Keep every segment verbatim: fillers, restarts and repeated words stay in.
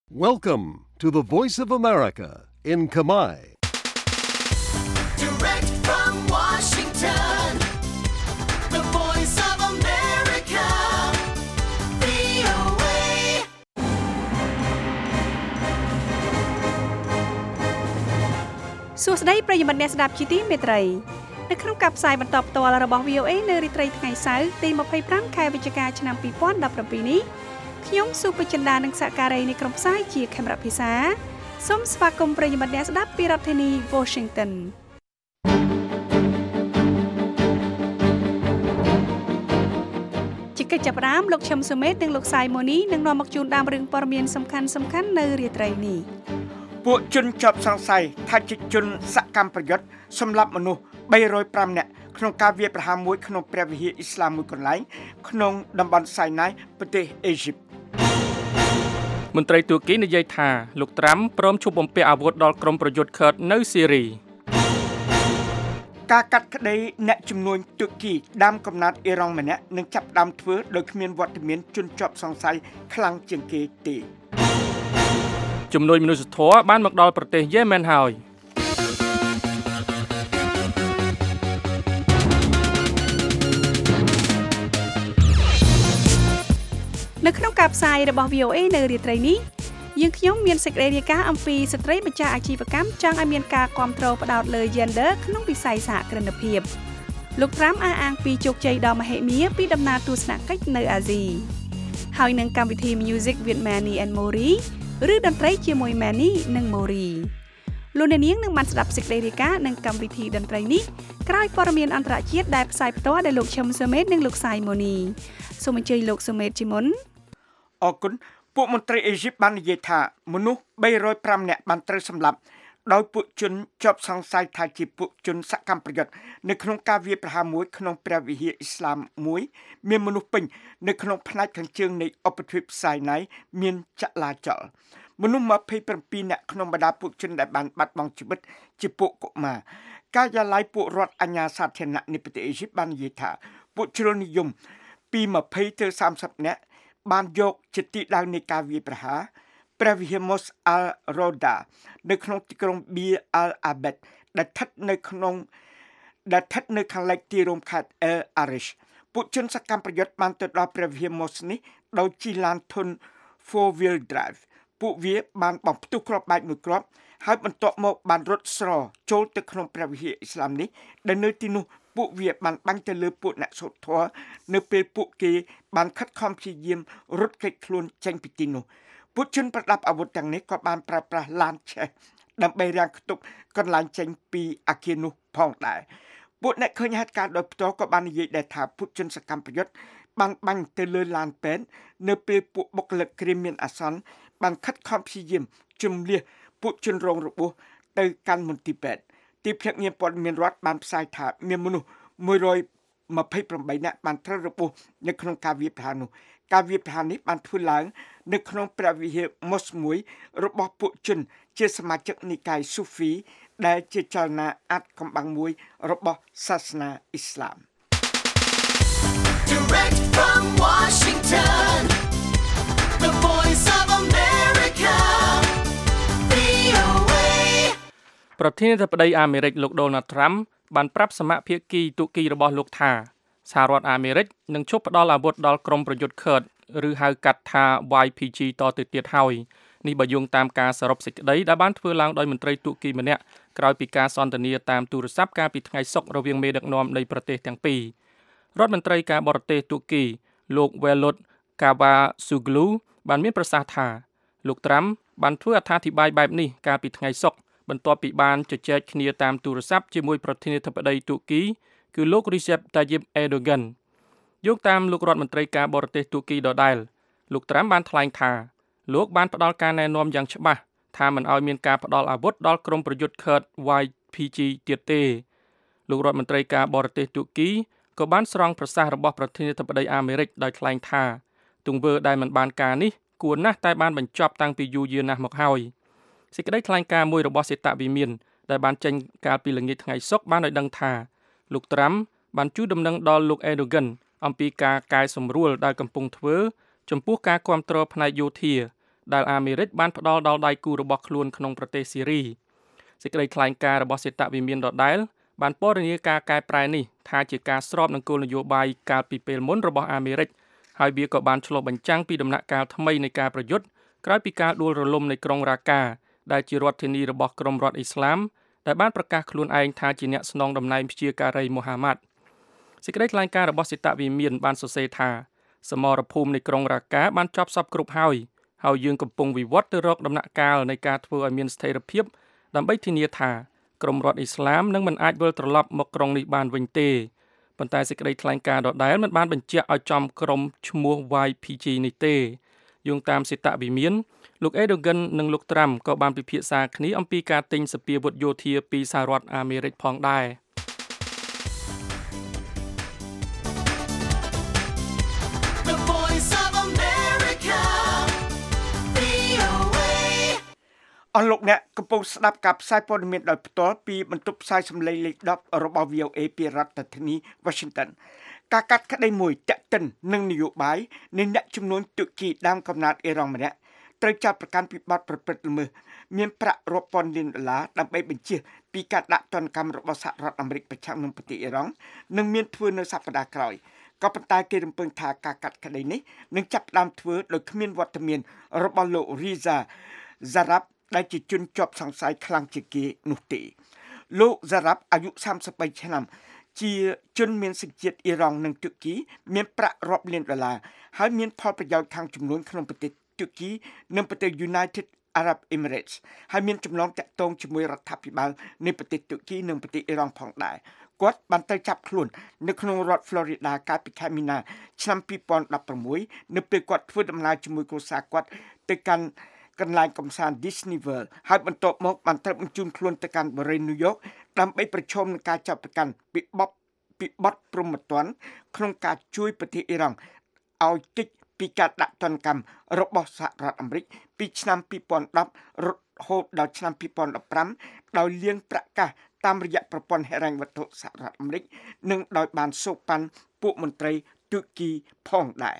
Welcome to the Voice of America in Khmer. Direct from Washington, the Voice of America, វី អូ เอសួស្តីប្រិយមិត្តអ្នកស្ដាប់ជាទីមេត្រីនៅក្នុងការផ្សាយបន្តផ្ទាល់របស់ វី អូ เอ នៅរាត្រីថ្ងៃសៅរ៍ទីยี่สิบห้าខែវិច្ឆិកាឆ្នាំยี่สิบสิบเจ็ดនេះខ្ញុំសុភចិន្តានិងសហការីនៃក្រុមផ្សាយជាខេមរៈភាសាសូមស្វាគមន៍ប្រិយមិត្តអ្នកស្ដាប់ពីរដ្ឋធានី Washington ជាកិច្ចចាប់ផ្ដើមលោកឈឹមសុមេតនិងលោកសាយម៉ូនីនឹងនាំមកជូនដើមរឿងព័ត៌មានសំខាន់សំខាន់នៅរាត្រីនេះពួកជនជាប់សង្ស័យថាជាជនសកម្មប្រយុទ្ធសម្លាប់មនុស្សបីរយប្រាំនាក់ក្នុងការវាយប្រហារមួយក្នុងព្រះវិហារអ៊ីស្លាមមួយកន្លែងក្នុងតំបន់សៃណាយប្រទេសអេស៊ីបមន្ត្រីទួរគីនិយាយថាលោកត្រាំព្រមជួបបំពាក់អាវុធដល់ក្រុមប្រយុទ្ធឃឺតនៅស៊ីរីការកាត់ក្តីអ្នកជំនួញទួរគីដាមកំណត់អ៊ីរ៉ង់ម្នាក់នឹងចាប់ផ្ដើមធ្វើដោយគ្មានវត្តមានជនជាប់សង្ស័យខ្លាំងជាងគេទេជំនួយមនុស្សធម៌បានមកដល់ប្រទេសយេម៉ែនហើយនៅក្នុងការផ្សាយរបស់ វី អូ เอ នៅរាត្រីនេះយើងខ្ញុំមានសេចក្តីរាយការណ៍អំពីស្ត្រីម្ចាស់អាជីវកម្មចង់ឲ្យមានការគាំទ្រផ្ដោតលើ Gender ក្នុងវិស័យសហគ្រិនភាពលោកត្រាំអះអាងពីជោគជ័យដ៏មហិមាពីដំណើរទស្សនកិច្ចនៅអាស៊ីហើយនឹងកម្មវិធី Music with Manny and Mori ឬតន្ត្រីជាមួយ Manny និង Mori លោកអ្នកនាងនឹងបានស្ដាប់សេចក្តីរាយការណ៍និងកម្មវិធីតន្ត្រីនេះក្រោយព័ត៌មានអន្តរជាតិដែលផ្សាយផ្ទាល់ដោយលោកឈឹមសុមេតនិងលោកសាយម៉ូនីសូមអញ្ជើញលោកសុមេតជាមុនអរគុណពួកមន្ត្រីអេស៊ីបបាននិយាយថាមនុស្សបីរយប្រាំនាក់បានត្រូវសម្លាប់ដោយពួកជនជាប់សង្ស័យថាជាពួកជនសកម្មប្រយុទ្ធនៅក្នុងការវាយប្រហារមួយក្នុងព្រះវិហារអ៊ីស្លាមមួយមានមនុស្សពេញនៅក្នុងផ្នែកខាងជើងនៃឧបទ្វីបសៃណាយមានចលាចលមនុស្សยี่สิบเจ็ดនាក់ក្នុងបរដាពួកជនដែលបានបាត់បង់ជីវិតជាពួកកុមារការិយាល័យពួករដ្ឋអាជ្ញាសាធារណៈនៃប្រទេសអេស៊ីបបាននិយាយថាពួកជ្រុលនិយមពីยี่สิบទៅសាមសិបនាក់បានយកជាទីដៅនៃការវាយប្រហារព្រះវិហារ Mos al-Roda នៅក្នុងទីក្រុង Bir al-Abed ដែលស្ថិតនៅក្នុងដែលស្ថិតនៅខាងលិចទីរួមខេត្ត El Arish ពួកជនសកម្មប្រយុទ្ធបានទៅដល់ព្រះវិហារ Mos នេះដោយជិះឡានធុន four wheel drive ពួកវាបានបំផ្ទុះគ្រាប់បែកមួយគ្រាប់ហើយបន្ទាប់មកបានរត់ស្រចូលទៅក្នុងព្រះវិហារអ៊ីស្លាមនេះដែលនៅទីនោះពួកវាបានបាញ់ទៅលើពួកអ្នកសូត្រធម៌នៅពេលពួកគេបានខិតខំព្យាយាមរត់គេចខ្លួនចេញពីទីនោះពួកជនប្រដាប់អាវុធទាំងនេះក៏បានប្រើប្រាស់ឡានឆេះដើម្បីរាំងខ្ទប់កន្លែងចេញពីអគារនោះផងដែរពួកអ្នកឃើញហេតុការណ៍ដោយផ្ទាល់ក៏បាននិយាយដែរថាពួកជនសកម្មប្រយុទ្ធបានបាញ់ទៅលើឡានពេទ្យនៅពេលពួកបុគ្គលិកគ្រាមានអាសន្នបានខិតខំព្យាយាមជំនះពួកជនរងរបួសទៅកាន់មន្ទីរពេទ្យទីភ្នាក់ងារព័ត៌មានរដ្ឋបានផ្សាយថាមានមនុស្សមួយរយยี่สิบแปดនាក់បានត្រូវរបួសនៅក្នុងការវាយប្រហារនោះការវាយប្រហារនេះបានធ្វើឡើងនៅក្នុងព្រះវិហារ Mos មួយរបស់ពួកជនជាសមាជិកនិកាយស៊ូហ្វីដែលជាចលនាអាថ៌កំបាំងមួយរបស់សាសនាអ៊ីស្លាម Direct from Washington, the Voice of America, វី អូ เอប្រធានាធិបតីអាមេរិកលោក Donald Trump បានប្រាប់សមាភាគីទូគីរបស់លោកថាសហរដ្ឋអាមេរិកនឹងជប់ផ្ដល់អាវុធដល់ក្រុមប្រយុទ្ធឃឺតឬហៅកាត់ថា វ៉ាយ ភី ជី តទៅទៀតហើយនេះបើយោងតាមការសរុបសេចក្តីដែលបានធ្វើឡើងដោយមន្ត្រីទូគីម្នាក់ក្រោយពីការសន្ទនាតាមទូរស័ព្ទកាលពីថ្ងៃសុក្ររវាងមេដឹកនាំនៃប្រទេសទាំងពីររដ្ឋមន្ត្រីការបរទេសទូគីលោក Velut Cavusoglu បានមានប្រសាសន៍ថាលោកត្រាំបានធ្វើអត្ថាធិប្បាយបែបនេះកាលពីថ្ងៃសុក្របន្ទាប់ពីបានជជែកគ្នាតាមទូរស័ព្ទជាមួយប្រធានាធិបតីទូគីគឺលោក Recep Tayyip Erdogan យោងតាមលោករដ្ឋមន្ត្រីការបរទេសទូគីដដែលលោកត្រាំបានថ្លែងថាលោកបានផ្ដល់ការណែនាំយ៉ាងច្បាស់ថាមិនឲ្យមានការផ្ដល់អាវុធដល់ក្រុមប្រយុទ្ធឃឺត វ៉ាយ ភី ជី ទៀតទេលោករដ្ឋមន្ត្រីការបរទេសទូគីក៏បានស្រង់ប្រសាសន៍របស់ប្រធានាធិបតីអាមេរិកដោយថ្លែងថាទង្វើដែលមិនបានការនេះគួរណាស់តែបានបញ្ចប់តាំងពីយូរយារណាស់មកហើយសេចក្តីថ្លែងការណ៍មួយរបស់សេតវិមានដែលបានចេញកាលពីល្ងាចថ្ងៃសុក្របានឲ្យដឹងថាលោកត្រាំបានជូនដំណឹងដល់លោក Erdogan អំពីការកែសម្រួលដែលកំពុងធ្វើចំពោះការគាំទ្រផ្នែកយោធាដែលអាមេរិកបានផ្ដល់ដល់ដៃគូរបស់ខ្លួនក្នុងប្រទេសស៊ីរីសេចក្តីថ្លែងការណ៍របស់សេតវិមានដដែលបានពណ៌នាការកែប្រែនេះថាជាការស្របនឹងគោលនយោបាយកាលពីពេលមុនរបស់អាមេរិកហើយវាក៏បានឆ្លុះបញ្ចាំងពីដំណាក់កាលថ្មីនៃការប្រយុទ្ធក្រោយពីការដួលរលំនៃក្រុងរ៉ាកាដែលជារដ្ឋធានីរបស់ក្រុមរដ្ឋអ៊ីស្លាមដែលបានប្រកាសខ្លួនឯងថាជាអ្នកស្នងតំណែងព្យាការីមូហាម៉ាត់សេចក្តីថ្លែងការណ៍របស់សេតវិមានបានសរសេរថាសមរភូមិនៃក្រុងរ៉ាកាបានចប់សពគ្រប់ហើយហើយយើងកំពុងវិវត្តទៅរកដំណាក់កាលនៃការធ្វើឲ្យមានស្ថិរភាពដើម្បីធានាថាក្រុមរដ្ឋអ៊ីស្លាមនឹងមិនអាចវិលត្រឡប់មកក្រុងនេះបានវិញទេប៉ុន្តែសេចក្តីថ្លែងការណ៍ដដែលមិនបានបញ្ជាក់ឲ្យចំក្រុមឈ្មោះ វ៉ៃ ភី ជី នេះទេយោងតាមសេតវិមានលោកអេដូហ្គិននិងលោកត្រាំក៏បានពិភាក្សាគ្នាអំពីការទិញសពាវុធយោធាពីសហរដ្ឋអាមេរិកផងដែរ The Voice of America, វី អូ เอអស់លោកអ្នកកំពុងស្ដាប់ការផ្សាយព័ត៌មានដោយផ្ទាល់ពីបន្ទប់ផ្សាយសម្លេងលេខដប់របស់ វី អូ เอ ពីរដ្ឋធានី Washington ការកាត់ក្តីមួយតាក់ទិននឹងនយោបាយនៃអ្នកជំនួញទូគីដើមកំណើតអ៊ីរ៉ង់ម្នាក់ត្រូវចាប់ប្រកាន់ពីបទប្រព្រឹត្តល្មើសមានប្រាក់រាប់ពាន់លានដុល្លារដើម្បីបញ្ជាពីការដាក់ទណ្ឌកម្មរបស់សហរដ្ឋអាមេរិកប្រឆាំងនឹងប្រទេសអ៊ីរ៉ង់នឹងមានធ្វើនៅសប្តាហ៍ក្រោយក៏ប៉ុន្តែគេរំពឹងថាការកាត់ក្តីនេះនឹងចាប់ផ្ដើមធ្វើដោយគ្មានវត្តមានរបស់លោក Reza Zarrab ដែលជាជនជាប់សង្ស័យខ្លាំងជាងគេនោះទេលោក Zarrab អាយុសាមសិបបីឆ្នាំជាជនមានសញ្ជាតិអ៊ីរ៉ង់និងទូគីមានប្រាក់រាប់លានដុល្លារហើយមានផលប្រយោជន៍ខាងជំនួញក្នុងប្រទេសទូគីនិងប្រទេស United Arab Emirates ហើយមានចំណងតាក់ទងជាមួយរដ្ឋាភិបាលនៃប្រទេសទូគីនិងប្រទេសអ៊ីរ៉ង់ផងដែរគាត់បានទៅចាប់ខ្លួននៅក្នុងរដ្ឋ Florida កាលពីខែមីនាឆ្នាំពីរពាន់ដប់ប្រាំមួយនៅពេលគាត់ធ្វើដំណើរជាមួយគ្រួសារគាត់ទៅកាន់កន្លែងកំសាន្ត Disney World ហើយបន្ទាប់មកបានត្រូវបញ្ជូនខ្លួនទៅកាន់បរិយា New York ដើម្បីប្រឈមនឹងការចាប់ប្រកាន់ពីបទពីបទព្រហ្មទណ្ឌក្នុងការជួយប្រទេសអ៊ីរ៉ង់ឲ្យគេចពីការដាក់ទណ្ឌកម្មរបស់សហរដ្ឋអាមេរិកពីឆ្នាំពីរពាន់ដប់រហូតដល់ឆ្នាំពីរពាន់ដប់ប្រាំដោយលាងប្រកាសតាមរយៈប្រព័ន្ធហិរញ្ញវត្ថុសហរដ្ឋអាមេរិកនិងដោយបានសូកប៉ាន់ពួកមន្ត្រីទូគីផងដែរ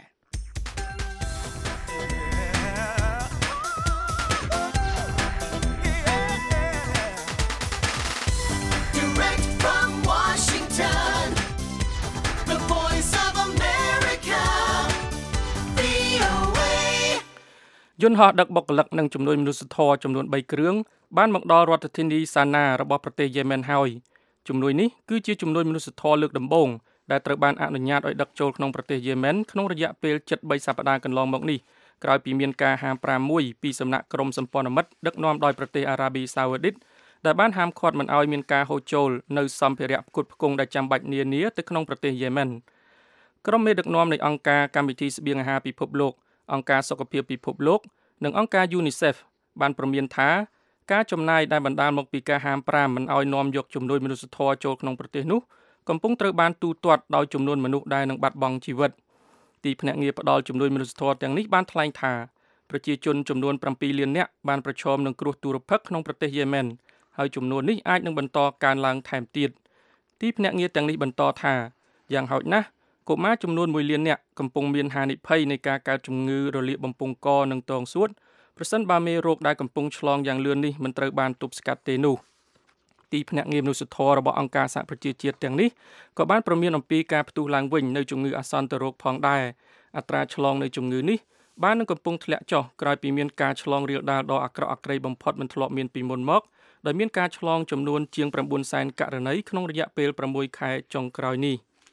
Direct from Washington, The Voice of America, វី អូ เอយន្តហោះដឹកបុគ្គលិកនិងជំនួយមនុស្សធម៌ចំនួនបីគ្រឿងបានមកដល់រដ្ឋធានីសាណារបស់ប្រទេសយេម៉ែនហើយជំនួយនេះគឺជាជំនួយមនុស្សធម៌លើកដំបូងដែលត្រូវបានអនុញ្ញាតឲ្យដឹកចូលក្នុងប្រទេសយេម៉ែនក្នុងរយៈពេលជិតបីសប្តាហ៍កន្លងមកនេះក្រោយពីមានការហាមប្រាមមួយពីសំណាក់ក្រុមសម្ព័ន្ធមិត្តដឹកនាំដោយប្រទេសអារ៉ាប៊ីសាអូឌីតដែលបានហាមឃាត់មិនឲ្យមានការហូរចូលនៅសម្ភារៈផ្គត់ផ្គង់ដែលចាំបាច់នានាទៅក្នុងប្រទេសយេម៉ែនក្រុមមេដឹកនាំនៃអង្គការកម្មវិធីស្បៀងអាហារពិភពលោកអង្គការសុខភាពពិភពលោកនិងអង្គការ UNICEF បានព្រមានថាការចំណាយដែលបណ្ដាលមកពីការហាមប្រាមមិនឲ្យនាំយកជំនួយមនុស្សធម៌ចូលក្នុងប្រទេសនោះកំពុងត្រូវបានទូទាត់ដោយចំនួនមនុស្សដែលនឹងបាត់បង់ជីវិតទីភ្នាក់ងារផ្ដល់ជំនួយមនុស្សធម៌ទាំងនេះបានថ្លែងថាប្រជាជនចំនួនប្រាំពីរលាននាក់បានប្រឈមនឹងគ្រោះទុរភិក្សក្នុងប្រទេសយេម៉ែនហើយចំនួននេះអាចនឹងបន្តកើនឡើងថែមទៀតទីភ្នាក់ងារទាំងនេះបន្តថាយ៉ាងហោចណាស់កុមារចំនួនមួយលាននាក់កំពុងមានហានិភ័យនៃការកើតជំងឺរលាកបំពង់កនិងទងសួតប្រសិនបើមេរោគដែលកំពុងឆ្លងយ៉ាងលឿននេះមិនត្រូវបានទប់ស្កាត់ទេនោះទីភ្នាក់ងារមនុស្សធម៌របស់អង្គការសហប្រជាជាតិទាំងនេះក៏បានព្រមានអំពីការផ្ទុះឡើងវិញនៅជំងឺអាសន្នរោគផងដែរអត្រាឆ្លងនៃជំងឺនេះបាននឹងកំពុងធ្លាក់ចុះក្រោយពីមានការឆ្លងរាលដាលដ៏អាក្រក់អាក្រៃបំផុតមិនធ្លាប់មានពីមុនមកដោយមានការឆ្លងចំនួនជាង៩សែនករណីក្នុងរយៈពេលប្រាំមួយខែចុងក្រោយនេះ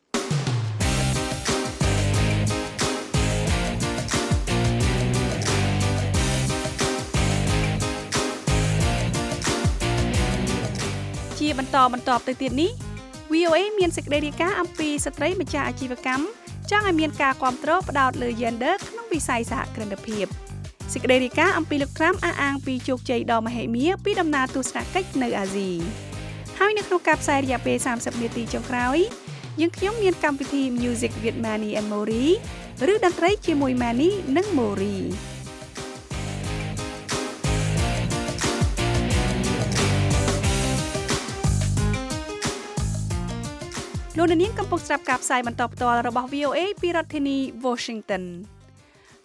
ជាបន្តបន្តទៅទៀតនេះ វី អូ เอ មានសេចក្តីរាយការណ៍អំពីស្ត្រីម្ចាស់អាជីវកម្មចង់ឲ្យមានការគាំទ្រផ្ដោតលើ Gender ក្នុងវិស័យសហគ្រិនភាពសេចក្តីរាយការណ៍អំពីលោកត្រាំអះអាងពីជោគជ័យដ៏មហិមាពីដំណើរទស្សនកិច្ចនៅអាស៊ីហើយនៅក្នុងការផ្សាយរយៈពេលសាមសិបនាទីចុងក្រោយយើងខ្ញុំមានកម្មវិធី Music with Manny and Mori ឬតន្ត្រីជាមួយ Manny និង Moriលោកនាងកំពុងស្ដាប់ការផ្សាយបន្តផ្ទាល់របស់ វី អូ เอ ពីរដ្ឋធានី Washington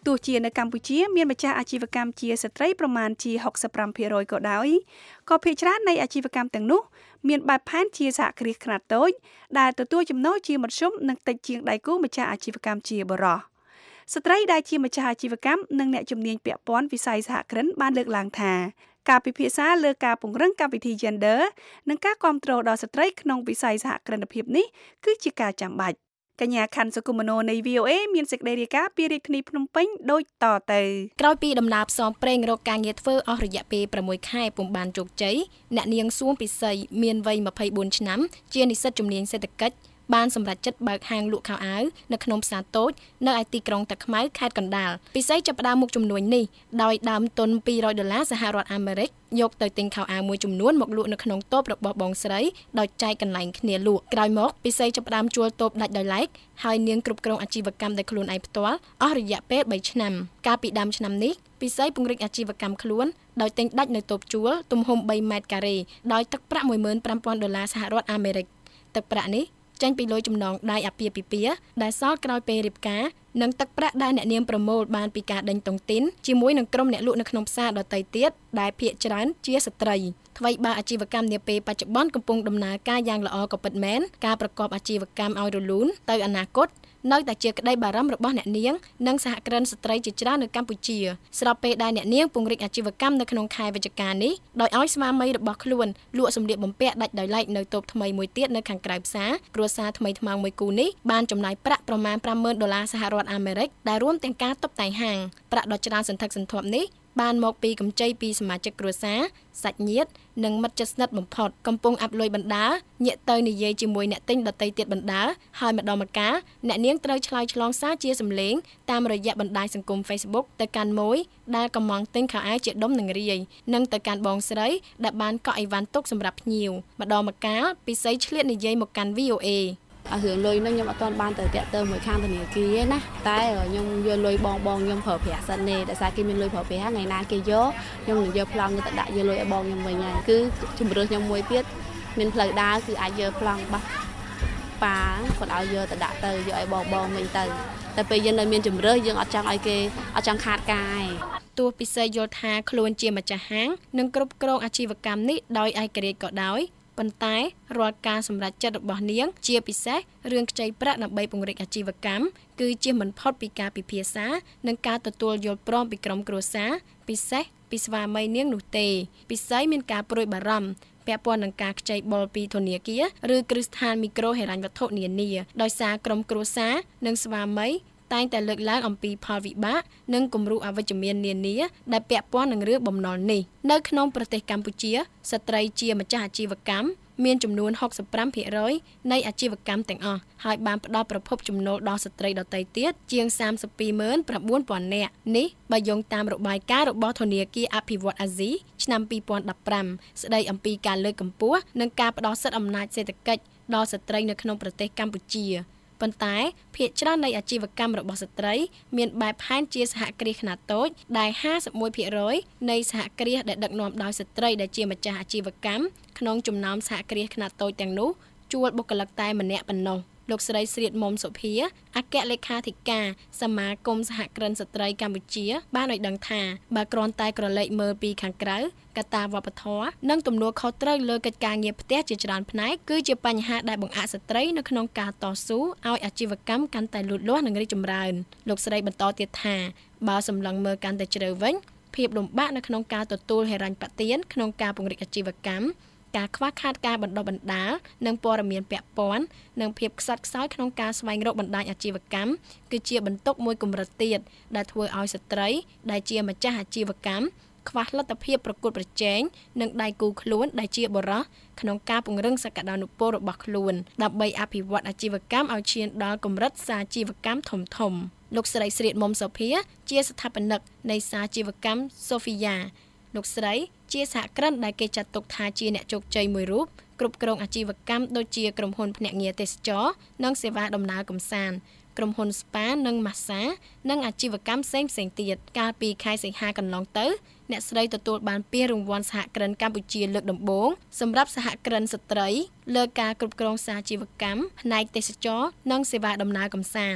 ទោះជានៅកម្ពុជាមានម្ចាស់អាជីវកម្មជាស្ត្រីប្រមាណជា หกสิบห้าเปอร์เซ็นต์ ក៏ដោយក៏ភាគច្រើននៃអាជីវកម្មទាំងនោះមានបែបផែនជាសហគ្រាសខ្នាតតូចដែលទទួលចំណូលជាមធ្យមនិងតិចជាងដៃគូម្ចាស់អាជីវកម្មជាបុរសស្ត្រីដែលជាម្ចាស់អាជីវកម្មនិងអ្នកជំនាញពាក់ព័ន្ធវិស័យសហគ្រិនបានលើកឡើងថាការពិភាក្សាលើការពង្រឹងកម្មវិធី Gender និងការគាំទ្រដល់ស្ត្រីក្នុងវិស័យសហគ្រិនភាពនេះគឺជាការចាំបាច់កញ្ញាខាន់សុគមនោនៃ វី អូ เอ មានសេចក្តីរាយការណ៍ពីរាជធានីភ្នំពេញដូចតទៅក្រោយពីដំណើរផ្សងព្រេងរកការងារធ្វើអស់រយៈពេលប្រាំមួយខែពុំបានជោគជ័យអ្នកនាងសួងពិសីមានវ័យยี่สิบสี่ឆ្នាំជានិស្សិតជំនាញសេដ្ឋកិច្ចបានសម្រេចចិត្តបើកហាងលក់ខោអាវនៅក្នុងផ្សារតូចនៅឯទីក្រុងតាខ្មៅខេត្តកណ្ដាលពិសីចាប់ផ្ដើមមុខជំនួញនេះដោយដើមទុនពីររយដុល្លារសហរដ្ឋអាមេរិកយកទៅទិញខោអាវមួយចំនួនមកលក់នៅក្នុងតូបរបស់បងស្រីដោយចែកកន្លែងគ្នាលក់ក្រោយមកពិសីចាប់ផ្ដើមជួលតូបដាច់ដោយឡែកហើយនាងគ្រប់គ្រងអាជីវកម្មដោយខ្លួនឯងផ្ទាល់អស់រយៈពេលបីឆ្នាំកាលពីដើមឆ្នាំនេះពិសីពង្រីកអាជីវកម្មខ្លួនដោយទិញដាច់នៅតូបជួលទំហំបីម៉ែត្រការ៉េដោយទឹកប្រាក់មួយម៉ឺនប្រាំពាន់ដុល្លារសហរដ្ឋអាមេរិកទឹកប្រាក់នេះចេញពីលុយចំណងដៃអាពាហ៍ពិពាហ៍ដែលសល់ក្រោយពេលរៀបការនិងទឹកប្រាក់ដែលអ្នកនាងប្រមូលបានពីការដេញតុងទីនជាមួយនឹងក្រុមអ្នកលក់នៅក្នុងផ្សារដទៃទៀតដែលភាគច្រើនជាស្ត្រីថ្មីបើអាជីវកម្មនាពេលបច្ចុប្បន្នកំពុងដំណើរការយ៉ាងល្អក៏ពិតមែនការប្រកបអាជីវកម្មឲ្យរលូនទៅអនាគតនៅតែជាក្តីបារម្ភរបស់អ្នកនាងនិងសហគ្រិនស្ត្រីជាច្រើននៅកម្ពុជាស្របពេលដែលអ្នកនាងពង្រីកអាជីវកម្មនៅក្នុងខែវិច្ឆិកានេះដោយឲ្យស្វាមីរបស់ខ្លួនលក់សម្លៀកបំពាក់ដាច់ដោយឡែកនៅតូបថ្មីមួយទៀតនៅខាងក្រៅផ្សារគ្រួសារថ្មីថ្មោងមួយគូនេះបានចំណាយប្រាក់ប្រមាណប្រាំម៉ឺនដុល្លារសហរដ្ឋអាមេរិកដែលរួមទាំងការតុបតែងហាងប្រាក់ដ៏ច្រើនសន្ធឹកសន្ធាប់នេះបានមកពីកម្ចីពីសមាជិកគ្រួសារសាច់ញាតិនិងមិត្តជិតស្និទ្ធបំផុតកំពុងអាប់លុយបណ្ដាញាក់ទៅនិយាយជាមួយអ្នកទិញដទៃទៀតបណ្ដាហើយម្ដងម្កាលអ្នកនាងត្រូវឆ្លើយឆ្លងសារជាសម្លេងតាមរយៈបណ្ដាញសង្គម Facebook ទៅកាន់មួយដែលកំងទិញខោអាវជាដុំនឹងរាយនិងទៅកាន់បងស្រីដែលបានកក់អីវ៉ាន់ទុកសម្រាប់ភ្ញៀវម្ដងម្កាលពិសីឆ្លៀតនិយាយមកកាន់ វី អូ เอអស់រឿងលុយហ្នឹងខ្ញុំអត់ទាន់បានទៅតាក់ទងមួយខាងធនាគារទេណាតែខ្ញុំយកលុយបងបងខ្ញុំប្រើប្រាស់សិនទេដោយសារគេមានលុយប្រើប្រាស់ថ្ងៃណាគេយកខ្ញុំនឹងយកប្លង់ទៅដាក់យកលុយឲ្យបងខ្ញុំវិញហើយគឺជំរឿសខ្ញុំមួយទៀតមានផ្លូវដើរគឺអាចយកប្លង់របស់ប៉ាគាត់ឲ្យយកទៅដាក់ទៅយកឲ្យបងបងវិញទៅតែពេលយើងនៅមានជំរឿសយើងអត់ចង់ឲ្យគេអត់ចង់ខាតការឯងទោះពិសេសយល់ថាខ្លួនជាម្ចាស់ហាងនិងគ្រប់គ្រងអាជីវកម្មនេះដោយឯករាជ្យក៏ដោយប៉ុន្តែរាល់ការសម្រេចចិត្តរបស់នាងជាពិសេសរឿងខ្ចីប្រាក់ដើម្បីពង្រីកអាជីវកម្មគឺជាមិនផុតពីការពិភាក្សានិងការទទួលយល់ព្រមពីក្រុមគ្រួសារពិសេសពីស្វាមីនាងនោះទេពិសីមានការព្រួយបារម្ភពាក់ព័ន្ធនឹងការខ្ចីបុលពីធនាគារឬគ្រឹះស្ថានមីក្រូហិរញ្ញវត្ថុនានាដោយសារក្រុមគ្រួសារនិងស្វាមីតែងតែលើកឡើងអំពីផលវិបាកនិងគំរូអវិជ្ជមាននានាដែលពាក់ព័ន្ធនឹងរឿងបំណុលនេះនៅក្នុងប្រទេសកម្ពុជាស្ត្រីជាម្ចាស់អាជីវកម្មមានចំនួនหกสิบห้าเปอร์เซ็นต์ នៃអាជីវកម្មទាំងអស់ហើយបានផ្ដល់ប្រភពចំណូលដល់ស្ត្រីដទៃទៀតជាងសាមសិបពីរម៉ឺនប្រាំបួនពាន់នាក់នេះបើយោងតាមរបាយការណ៍របស់ធនាគារអភិវឌ្ឍអាស៊ីឆ្នាំពីរពាន់ដប់ប្រាំស្ដីអំពីការលើកកម្ពស់និងការផ្ដល់សិទ្ធិអំណាចសេដ្ឋកិច្ចដល់ស្ត្រីនៅក្នុងប្រទេសកម្ពុជាប៉ុន្តែភាគច្រើននៃអាជីវកម្មរបស់ស្ត្រីមានបែបផែនជាសហគ្រាសខ្នាតតូចដែលห้าสิบเอ็ดเปอร์เซ็นต์ នៃសហគ្រាសដែលដឹកនាំដោយស្ត្រីដែលជាម្ចាស់អាជីវកម្មក្នុងចំណោមសហគ្រាសខ្នាតតូចទាំងនោះជួលបុគ្គលិកតែម្នាក់ប៉ុណ្ណោះលោកស្រីស្រីមុំសុភាអគ្គលេខាធិការសមាគមសហគ្រិនស្ត្រីកម្ពុជាបានឲ្យដឹងថាបើគ្រាន់តែក្រឡេកមើលពីខាងក្រៅកត្តាវប្បធម៌និងទំនួលខុសត្រូវលើកិច្ចការងារផ្ទះជាច្រើនផ្នែកគឺជាបញ្ហាដែលបង្អាក់ស្ត្រីនៅក្នុងការតស៊ូឲ្យអាជីវកម្មកាន់តែលូតលាស់និងរីកចម្រើនលោកស្រីបន្តទៀតថាបើសម្លឹងមើលកាន់តែជ្រៅវិញភាពលំបាកនៅក្នុងការទទួលហិរញ្ញប្បទានក្នុងការពង្រីកអាជីវកម្មការខ្វះខាតការបណ្ដុះបណ្ដាលនិងព័ត៌មានពាក់ព័ន្ធនិងភាពខ្សត់ខ្សោយក្នុងការស្វែងរកបណ្ដាញអាជីវកម្មគឺជាបន្ទុកមួយកម្រិតទៀតដែលធ្វើឲ្យស្ត្រីដែលជាម្ចាស់អាជីវកម្មខ្វះលទ្ធភាពប្រកួតប្រជែងនិងដៃគូខ្លួនដែលជាបុរសក្នុងការពង្រឹងសក្តានុពលរបស់ខ្លួនដើម្បីអភិវឌ្ឍអាជីវកម្មឲ្យឈានដល់កម្រិតសាជីវកម្មធំធំលោកស្រីស្រីមុំសុភាជាស្ថាបនិកនៃសាជីវកម្ម Sophia លោកស្រីជាសហគ្រិនដែលគេចាត់ទុកថាជាអ្នកជោគជ័យមួយរូបគ្រប់គ្រងអាជីវកម្មដូចជាក្រុមហ៊ុនភ្នាក់ងារទេសចរនិងសេវាដំណើរកម្សាន្តក្រុមហ៊ុនស្ប៉ានិងម៉ាស្សានិងអាជីវកម្មផ្សេងផ្សេងទៀតកាលពីខែសីហាកន្លងទៅអ្នកស្រីទទួលបានពានរង្វាន់សហគ្រិនកម្ពុជាលើកដំបូងសម្រាប់សហគ្រិនស្ត្រីលើការគ្រប់គ្រងសាជីវកម្មផ្នែកទេសចរនិងសេវាដំណើរកម្សាន្ត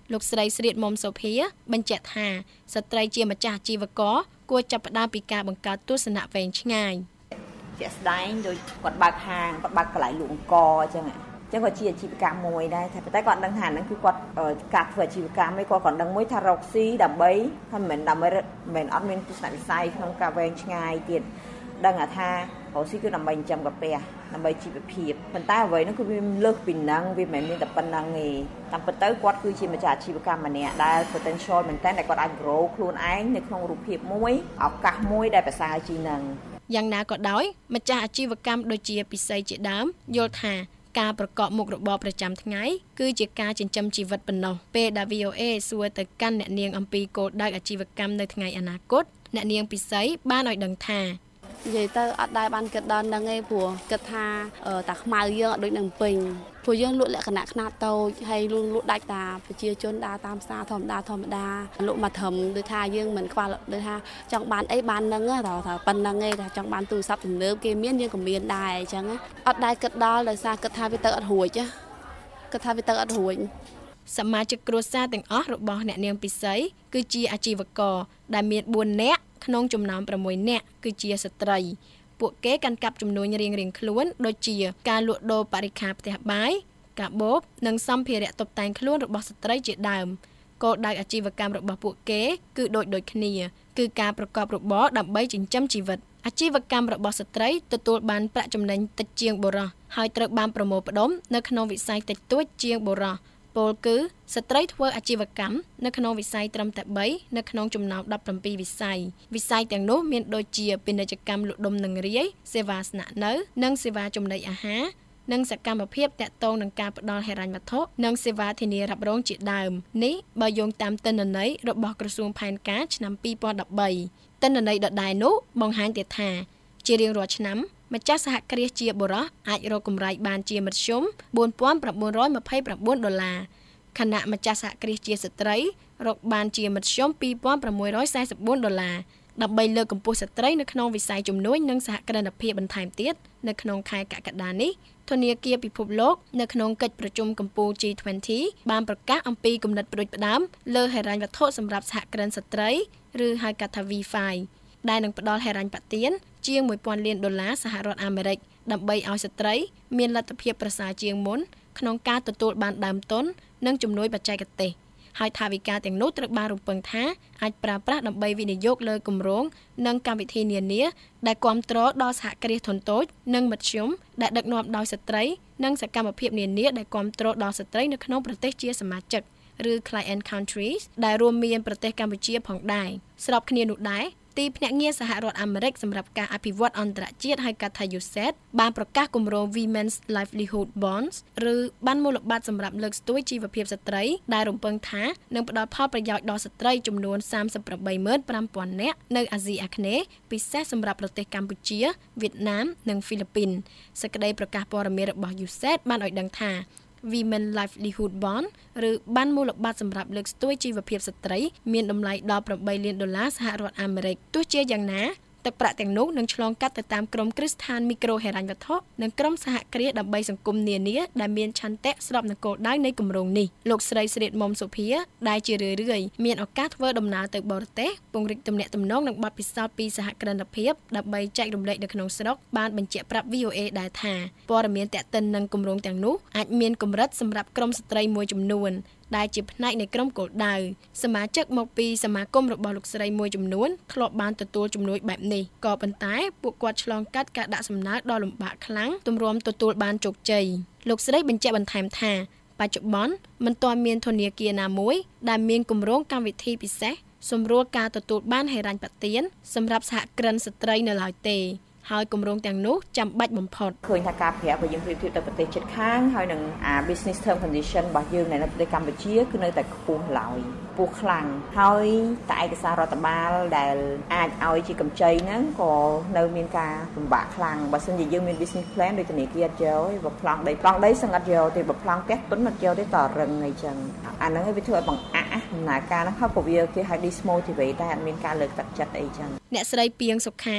លោកស្រីស្រីមុំសូភាបញ្ជាក់ថាស្ត្រីជាម្ចាស់អាជីវករគួរចាប់ផ្ដើមពីការបង្កើតទស្សនៈវែងឆ្ងាយជាក់ស្ដែងដូចគាត់បើកហាងគាត់បើកកន្លែងលក់អង្គអញ្ចឹងអញ្ចឹងក៏ជាអាជីវកម្មមួយដែរតែប៉ុន្តែគាត់ដឹងថាហ្នឹងគឺគាត់ការធ្វើអាជីវកម្មឯងគាត់ក៏ដឹងមួយថារកស៊ីដើម្បីថាមិនដើម្បីមិនអត់មានទស្សនវិស័យក្នុងការវែងឆ្ងាយទៀតដឹងថារកស៊ីគឺដើម្បីចិញ្ចឹមកាពះដើម្បីជីវភាពប៉ុន្តែអ្វីហ្នឹងគឺវាលើសពីហ្នឹងវាមិនមែនមានតែប៉ុណ្្នឹងទេតាមពិតទៅគាត់គឺជាម្ចាស់អាជីវកម្មម្នាក់ដែល potential មែនតើគាត់អាច grow ខ្លួនឯងនៅក្នុងរូបភាពមួយឱកាសមួយដែលប្រសើរជាងហ្នឹងយ៉ាងណាក៏ដោយម្ចាស់អាជីវកម្មដូចជាពិសីជាដើមយល់ថាការប្រកបមុខរបរប្រចាំថ្ងៃគឺជាការចិញ្ចឹមជីវិតប៉ុណ្ណោះពេលដែល វី អូ អេ សួរទៅកាន់អ្នកនាងអំពីគោលដៅអាជីវកម្មនៅថ្ងៃអនាគតអ្នកនាងពិសីបានឲ្យដឹងថានិយាយទៅអត់ដែរបានគិតដល់ហ្នឹងឯងព្រោះគិតថាតាខ្មៅយើងអត់ដូចនឹងពេញព្រោះយើងលក់លក្ខណៈខ្នាតតូចហើយលក់លក់ដាច់តាប្រជាជនដើរតាមផ្សារធម្មតាធម្មតាលក់មកត្រឹមដូចថាយើងមិនខ្វល់ដូចថាចង់បានអីបានហ្នឹងថាប៉ុណ្្នឹងឯងថាចង់បានទូរស័ព្ទទំនើបគេមានយើងក៏មានដែរអញ្ចឹងអត់ដែរគិតដល់ដោយសារគិតថាវាទៅអត់រួចគិតថាវាទៅអត់រួចសមាជិកគ្រួសារទាំងអស់របស់អ្នកនាងពិសីគឺជាអាជីវករដែលមានបួននាក់ក្នុងចំណោមប្រាំមួយនាក់គឺជាស្ត្រីពួកគេកាន់កាប់ចំនួនរៀងៗខ្លួនដូចជាការលក់ដូរបរិក្ខារផ្ទះបាយកាបូបនិងសម្ភារៈតុបតែងខ្លួនរបស់ស្ត្រីជាដើមគោលដៅអាជីវកម្មរបស់ពួកគេគឺដូចដូចគ្នាគឺការប្រកបរបរដើម្បីចិញ្ចឹមជីវិតអាជីវកម្មរបស់ស្ត្រីទទួលបានប្រាក់ចំណេញតិចជាងបុរសហើយត្រូវបានប្រមូលផ្ដុំនៅក្នុងវិស័យតិចតួចជាងបុរសពលគឺស្ត្រីធ្វើអាជីវកម្មនៅក្នុងវិស័យត្រឹមតែបីនៅក្នុងចំណោមដប់ប្រាំពីរវិស័យវិស័យទាំងនោះមានដូចជាពាណិជ្ជកម្មលក់ដុំនិងរាយសេវាស្នាក់នៅនិងសេវាចំណីអាហារនិងសកម្មភាពតាក់ទងនឹងការផ្ដល់ហិរញ្ញវត្ថុនិងសេវាធានារ៉ាប់រងជាដើមនេះបើយោងតាមទិន្នន័យរបស់ក្រសួងផែនការឆ្នាំពីរពាន់ដប់បីទិន្នន័យដដែលនោះបង្ហាញទៀតថាជារៀងរាល់ឆ្នាំម្ចាស់សហគ្រាសជាបុរសអាចរកកម្រៃបានជាមធ្យមបួនពាន់ប្រាំបួនរយម្ភៃប្រាំបួនដុល្លារខណៈម្ចាស់សហគ្រាសជាស្ត្រីរកបានជាមធ្យមពីរពាន់ប្រាំមួយរយសែនសិបបួនដុល្លារដើម្បីលើកកម្ពស់ស្ត្រីនៅក្នុងវិស័យជំនួញនិងសហគ្រិនភាពបន្ថែមទៀតនៅក្នុងខែកក្កដានេះធនាគារពិភពលោកនៅក្នុងកិច្ចប្រជុំកំពូល G ยี่สิบ បានប្រកាសអំពីគំនិតផ្ដួចផ្ដើមលើហិរញ្ញវត្ថុសម្រាប់សហគ្រិនស្ត្រីឬហៅកាត់ថា វី ហ្វាយ ដែលនឹងផ្ដល់ហិរញ្ញប្បទានជាងមួយពាន់លានដុល្លារសហរដ្ឋអាមេរិកដើម្បីឲ្យស្ត្រីមានលទ្ធភាពប្រសើរជាងមុនក្នុងការទទួលបានដើមទុននិងជំនួយបច្ចេកទេសហើយថវិកាទាំងនោះត្រូវបានរំពឹងថាអាចប្រើប្រាស់ដើម្បីវិនិយោគលើគម្រោងនិងកម្មវិធីនានាដែលគាំទ្រដល់សហគ្រាសធុនតូចនិងមធ្យមដែលដឹកនាំដោយស្ត្រីនិងសកម្មភាពនានាដែលគាំទ្រដល់ស្ត្រីនៅក្នុងប្រទេសជាសមាជិកឬ client countries ដែលរួមមានប្រទេសកម្ពុជាផងដែរស្របគ្នានោះដែរទីភ្នាក់ងារសហរដ្ឋអាមេរិកសម្រាប់ការអភិវឌ្ឍអន្តរជាតិហៅកាត់ថា ยู เซด បានប្រកាសគម្រោង Women's Livelihood Bonds ឬបានមូលបត្រសម្រាប់លើកស្ទួយជីវភាពស្ត្រីដែលរំពឹងថានឹងផ្ដល់ផលប្រយោជន៍ដល់ស្ត្រីចំនួនសាមសិបប្រាំបីម៉ឺនប្រាំពាន់នាក់នៅអាស៊ីអាគ្នេយ៍ពិសេសសម្រាប់ប្រទេសកម្ពុជាវៀតណាមនិងហ្វីលីពីនសេចក្តីប្រកាសព័ត៌មានរបស់ ยู เซด បានឲ្យដឹងថាWomen Livelihood Bond ឬបានមូលបត្រសម្រាប់លើកស្ទួយជីវភាពស្ត្រីមានតម្លៃដល់ប្រាំបីលានដុល្លារសហរដ្ឋអាមេរិកទោះជាយ៉ាងណាទឹកប្រាក់ទាំងនោះនឹងឆ្លងកាត់ទៅតាមក្រុមគ្រឹះស្ថានមីក្រូហិរញ្ញវត្ថុនិងក្រុមសហគ្រាសដើម្បីសង្គមនានាដែលមានឆន្ទៈស្របនឹងគោលដៅនៃគម្រោងនេះលោកស្រីស្រីមុំសុភាដែលជារឿយៗមានឱកាសធ្វើដំណើរទៅបរទេសពង្រីកទំនាក់ទំនងនិងបទពិសោធន៍ពីសហគ្រិនភាពដើម្បីចែករំលែកនៅក្នុងស្រុកបានបញ្ជាក់ប្រាប់ វី អូ អេ ដែរថាព័ត៌មានតាក់ទិននឹងគម្រោងទាំងនោះអាចមានកម្រិតសម្រាប់ក្រុមស្ត្រីមួយចំនួនដែលជាផ្នែកនៃក្រុមគោលដៅសមាជិកមកពីសមាគមរបស់លោកស្រីមួយចំនួនធ្លាប់បានទទួលជំនួយបែបនេះក៏ប៉ុន្តែពួកគាត់ឆ្លងកាត់ការដាក់សំណើដ៏លំបាកខ្លាំងទម្រាំទទួលបានជោគជ័យលោកស្រីបញ្ជាក់បន្ថែមថាបច្ចុប្បន្នមិនទាន់មានធនាគារណាមួយដែលមានគម្រោងកម្មវិធីពិសេសសម្រួលការទទួលបានហិរញ្ញប្បទានសម្រាប់សហគ្រិនស្ត្រីនៅឡើយទេហើយគម្រោងទាំងនោះចាំបាច់បំផុតឃើញថាការប្រាក់របស់យើងប្រៀបធៀបទៅប្រទេសជិតខាងហើយនឹងអា business term condition របស់យើងនៅប្រទេសកម្ពុជាគឺនៅតែខ្ពស់ឡើយខ្ពស់ខ្លាំងហើយតែឯកសាររដ្ឋបាលដែលអាចឲ្យជាកម្ចីហ្នឹងក៏នៅមានការលំបាកខ្លាំងបើមិនជាយើងមាន business plan ដោយធនាគារយកឯងបើប្លង់ដីប្លង់ដីសឹងអត់យកទេបើប្លង់ផ្ទះទុនអត់យកទេតរឹងអីចឹងអាហ្នឹងវាធ្វើឲ្យបង្អាក់ដំណើរការហ្នឹងហើយព្រោះវាគេឲ្យ dismotivate តែអត់មានការលើកទឹកចិត្តអីចឹងអ្នកស្រីពីងសុខា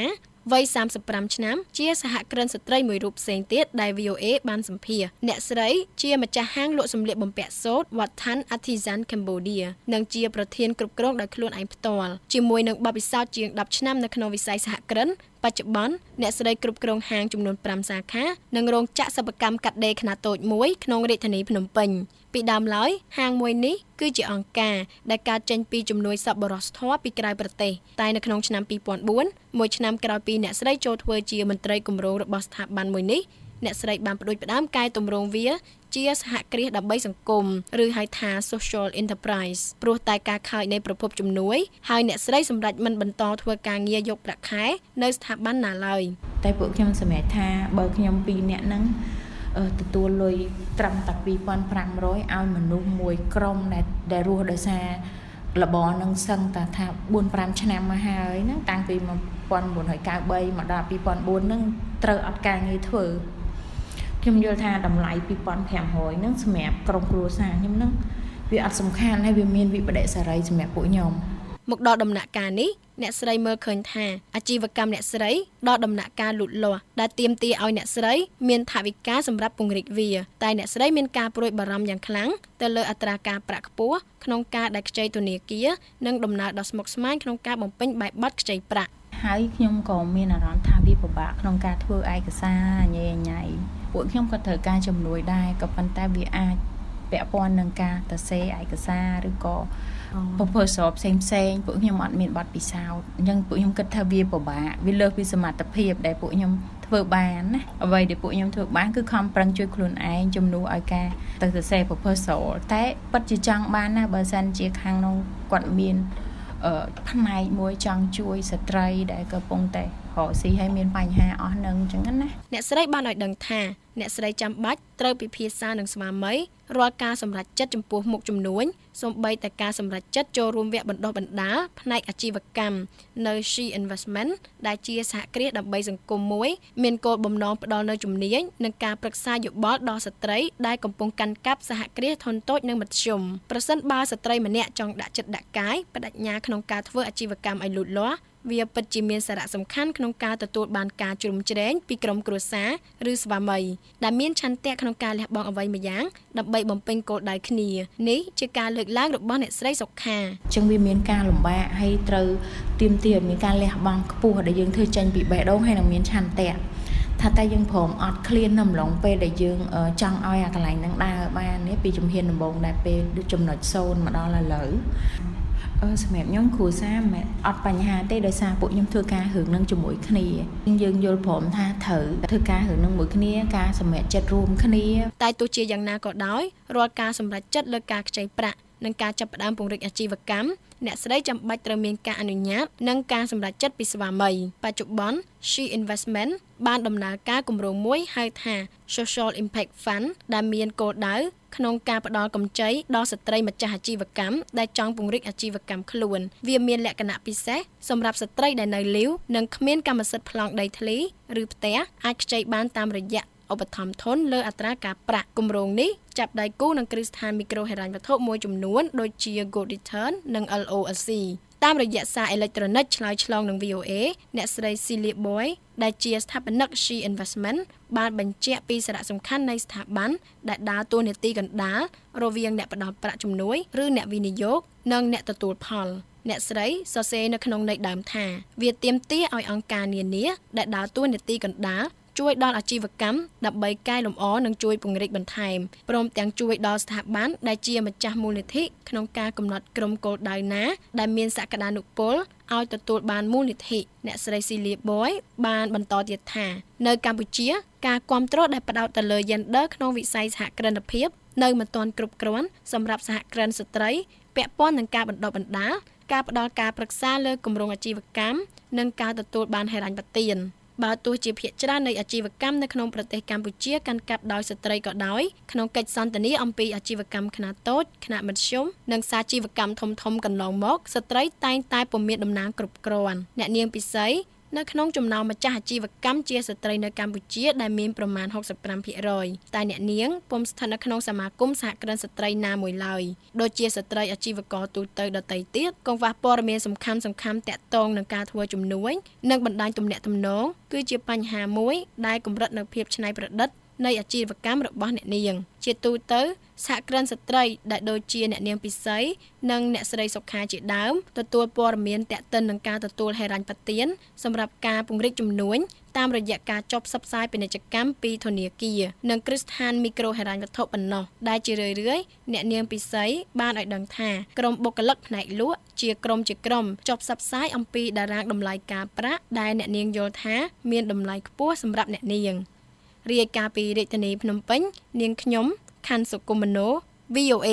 វ័យសាមសិបប្រាំឆ្នាំជាសហគ្រិនស្ត្រីមួយរូបផ្សេងទៀតដែល វី អូ เอ បានសម្ភាសន៍អ្នកស្រីជាម្ចាស់ហាងលក់សម្លៀកបំពាក់សូត្រ Wathan Artisan Cambodia និងជាប្រធានគ្រប់គ្រងដោយខ្លួនឯងផ្ទាល់ជាមួយនឹងបទពិសោធន៍ជាងដប់ឆ្នាំនៅក្នុងវិស័យសហគ្រិនបច្ចុប្បន្នអ្នកស្រីគ្រប់គ្រងហាងចំនួនប្រាំសាខានិងរោងចក្រសិប្បកម្មកាត់ដេរខ្នាតតូចមួយក្នុងរាជធានីភ្នំពេញពីដើមឡើយហាងមួយនេះគឺជាអង្គការដែលកើតចេញពីជំនួយសប្បុរសធម៌ពីក្រៅប្រទេសតែនៅក្នុងឆ្នាំពីរពាន់បួនមួយឆ្នាំក្រោយពីអ្នកស្រីចូលធ្វើជាមន្ត្រីគម្រោងរបស់ស្ថាប័នមួយនេះអ្នកស្រីបានផ្ដួចផ្ដើមកែតម្រង់វាជាសហគ្រាសដើម្បីសង្គមឬហៅថា social enterprise ព្រោះតែការខូចនៃប្រភពជំនួយហើយអ្នកស្រីសម្រេចមិនបន្តធ្វើការងារយកប្រាក់ខែនៅស្ថាប័នណាឡើយតែពួកខ្ញុំសម្រេចថាបើខ្ញុំពីរនាក់ហ្នឹងទទួលលុយត្រឹមតែពីរពាន់ប្រាំរយឲ្យមនុស្សមួយក្រុមដែលដែលរស់ដោយសារលបនឹងសឹងតែថាបួនប្រាំឆ្នាំមកហើយហ្នឹងតាំងពីmột nghìn bốn trăm chín mươi baមកដល់ពីរពាន់បួនហ្នឹងត្រូវអត់ការងារធ្វើខ្ញុំយល់ថាតម្លៃពីរពាន់ប្រាំរយហ្នឹងសម្រាប់ក្រុមគ្រួសារខ្ញុំហ្នឹងវាអត់សំខាន់ហើយវាមានវិបត្តិសេរីសម្រាប់ពួកខ្ញុំមកដល់ដំណាក់កាលនេះអ្នកស្រីមើលឃើញថាអាជីវកម្មអ្នកស្រីដល់ដំណាក់កាលលូតលាស់ដែលទាមទារឲ្យអ្នកស្រីមានថវិកាសម្រាប់ពង្រីកវាតែអ្នកស្រីមានការព្រួយបារម្ភយ៉ាងខ្លាំងទៅលើអត្រាការប្រាក់ខ្ពស់ក្នុងការដែលខ្ចីធនាគារនិងដំណើរដ៏ស្មុគស្មាញក្នុងការបំពេញបែបបទខ្ចីប្រាក់ហើយខ្ញុំក៏មានអារម្មណ៍ថាវាពិបាកក្នុងការធ្វើឯកសារញ៉ៃញ៉ៃពួកខ្ញុំក៏ត្រូវការជំនួយដែរក៏ប៉ុន្តែវាអាចពាក់ព័ន្ធនឹងការទៅសេឯកសារឬក៏proposal ផ្សេងផ្សេងពួកខ្ញុំអត់មានបទពិសោធន៍អញ្ចឹងពួកខ្ញុំគិតថាវាពិបាកវាលើសពីសមត្ថភាពដែលពួកខ្ញុំធ្វើបានណាអ្វីដែលពួកខ្ញុំធ្វើបានគឺខំប្រឹងជួយខ្លួនឯងជំនួសឲ្យការទៅសរសេរ proposal តែពិតជាចង់បានណាបើសិនជាខាងនោះគាត់មានអឺផ្នែកមួយចង់ជួយស្ត្រីដែលកំពុងតែរកស៊ីហើយមានបញ្ហាអស់នឹងអញ្ចឹងណាអ្នកស្រីបានឲ្យដឹងថាអ្នកស្រីចាំបាច់ត្រូវពិភាក្សានឹងស្វាមីរាល់ការសម្រេចចិត្តចំពោះមុខជំនួញសូម្បីតែការសម្រេចចិត្តចូលរួមវគ្គបណ្ដុះបណ្ដាលផ្នែកអាជីវកម្មនៅ She Investment ដែលជាសហគ្រាសដើម្បីសង្គមមួយមានគោលបំណងផ្ដល់នូវជំនាញនិងការប្រឹក្សាយោបល់ដល់ស្ត្រីដែលកំពុងកាន់កាប់សហគ្រាសធុនតូចនិងមធ្យមប្រសិនបើស្ត្រីម្នាក់ចង់ដាក់ចិត្តដាក់កាយបដិញ្ញាក្នុងការធ្វើអាជីវកម្មឲ្យលូតលាស់វាពិតជាមានសារៈសំខាន់ក្នុងការទទួលបានការជ្រោមជ្រែងពីក្រុមគ្រួសារឬស្វាមីដែលមានឆន្ទៈក្នុងការលះបង់អ្វីម្យ៉ាងដើម្បីបំពេញគោលដៅគ្នានេះជាការលើកឡើងរបស់អ្នកស្រីសុខាអញ្ចឹងវាមានការលំបាកហើយត្រូវទាមទារមានការលះបង់ខ្ពស់ដែលយើងធ្វើចេញពីបេះដូងហើយនឹងមានឆន្ទៈថាតែយើងព្រមអត់ឃ្លាននៅម្លងពេលដែលយើងចង់ឲ្យអាកន្លែងហ្នឹងដើរបាននេះពីជំហានដំបូងដែលពេលចំណុចសូន្យមកដល់ឥឡូវអឺសម្រាប់ខ្ញុំគ្រួសារមិនអត់បញ្ហាទេដោយសារពួកខ្ញុំធ្វើការរឿងនឹងជាមួយគ្នាយើងយល់ព្រមថាត្រូវធ្វើការរឿងនឹងមួយគ្នាការសម្រេចចិត្តរួមគ្នាតែទោះជាយ៉ាងណាក៏ដោយរាល់ការសម្រេចចិត្តលើការខ្ចីប្រាក់និងការចាប់ផ្ដើមពង្រីកអាជីវកម្មអ្នកស្រីចាំបាច់ត្រូវមានការអនុញ្ញាតនិងការសម្រេចចិត្តពីស្វាមីបច្ចុប្បន្ន She Investment បានដំណើរការគម្រោងមួយហៅថា Social Impact Fund ដែលមានគោលដៅក្នុងការផ្ដល់កម្ចីដល់ស្ត្រីម្ចាស់អាជីវកម្មដែលចង់ពង្រីកអាជីវកម្មខ្លួនវាមានលក្ខណៈពិសេសសម្រាប់ស្ត្រីដែលនៅលីវនិងគ្មានកម្មសិទ្ធិប្លង់ដីធ្លីឬផ្ទះអាចខ្ចីបានតាមរយៈឧបត្ថម្ភធនលើអត្រាការប្រាក់គម្រោងនេះចាប់ដៃគូនឹងគ្រឹះស្ថានមីក្រូហិរញ្ញវត្ថុមួយចំនួនដូចជា Gold Return និង แอล โอ แอล ซี តាមរយៈសារអេឡិចត្រូនិកឆ្លើយឆ្លងនឹង វី អូ เอ អ្នកស្រី Celia Boy ដែលជាស្ថាបនិក She Investment បានបញ្ជាក់ពីសារៈសំខាន់នៃស្ថាប័នដែលដើរតួនាទីកណ្ដាលរវាងអ្នកផ្ដល់ប្រាក់ជំនួយឬអ្នកវិនិយោគនិងអ្នកទទួលផលអ្នកស្រីសរសេរនៅក្នុងន័យដើមថាវាទាមទារឲ្យអង្គការនានាដែលដើរតួនាទីកណ្ដាលជួយដល់អាជីវកម្មដើម្បីកែលម្អនិងជួយពង្រីកបន្ថែមព្រមទាំងជួយដល់ស្ថាប័នដែលជាម្ចាស់មូលនិធិក្នុងការកំណត់ក្រុមគោលដៅណាដែលមានសក្តានុពលឲ្យទទួលបានមូលនិធិអ្នកស្រី Celia Boy បានបន្តទៀតថានៅកម្ពុជាការគាំទ្រដែលផ្ដោតទៅលើ gender ក្នុងវិស័យសហគ្រិនភាពនៅមិនទាន់គ្រប់គ្រាន់សម្រាប់សហគ្រិនស្ត្រីពាក់ព័ន្ធនឹងការបណ្ដុះបណ្ដាលការផ្ដល់ការប្រឹក្សាលើគម្រោងអាជីវកម្មនិងការទទួលបានហិរញ្ញប្បទានបើទោះជាភាគច្រើននៃអាជីវកម្មនៅក្នុងប្រទេសកម្ពុជាកាន់កាប់ដោយស្ត្រីក៏ដោយក្នុងកិច្ចសន្ទនាអំពីអាជីវកម្មខ្នាតតូចខ្នាតមធ្យមនិងសាជីវកម្មធំធំកន្លងមកស្ត្រីតែងតែពុំមានតំណែងគ្រប់គ្រាន់អ្នកនាងពិសីនៅក្នុងចំណោមម្ចាស់អាជីវកម្មជាស្ត្រីនៅកម្ពុជាដែលមានប្រមាណ หกสิบห้าភាគរយ តែអ្នកនាងពុំស្ថិតនៅក្នុងសមាគមសហគ្រិនស្ត្រីណាមួយឡើយដូចជាស្ត្រីអាជីវករទូទៅដទៃទៀតកង្វះព័ត៌មានសំខាន់ៗតាក់ទងនឹងការធ្វើជំនួញនិងបណ្ដាញទំនាក់ទំនងគឺជាបញ្ហាមួយដែលកម្រិតនៅភាពច្នៃប្រឌិតនៃអាជីវកម្មរបស់អ្នកនាងជាទូទៅសហគ្រិនស្ត្រីដែលដូចជាអ្នកនាងពិសីនិងអ្នកស្រីសុខាជាដើមទទួលព័ត៌មានតាក់ទិននឹងការទទួលហិរញ្ញប្បទានសម្រាប់ការពង្រីកជំនួញតាមរយៈការចុះផ្សព្វផ្សាយពាណិជ្ជកម្មពីធនាគារនិងគ្រឹះស្ថានមីក្រូហិរញ្ញវត្ថុប៉ុណ្ណោះដែលជារឿយៗអ្នកនាងពិសីបានឲ្យដឹងថាក្រុមបុគ្គលិកផ្នែកលក់ជាក្រុមជាក្រុមចុះផ្សព្វផ្សាយអំពីតារាងតម្លៃការប្រាក់ដែលអ្នកនាងយល់ថាមានតម្លៃខ្ពស់សម្រាប់អ្នកនាងរាយការណ៍ពីរាជធានីភ្នំពេញនាងខ្ញុំខាន់សុគមនោ វី អូ เอ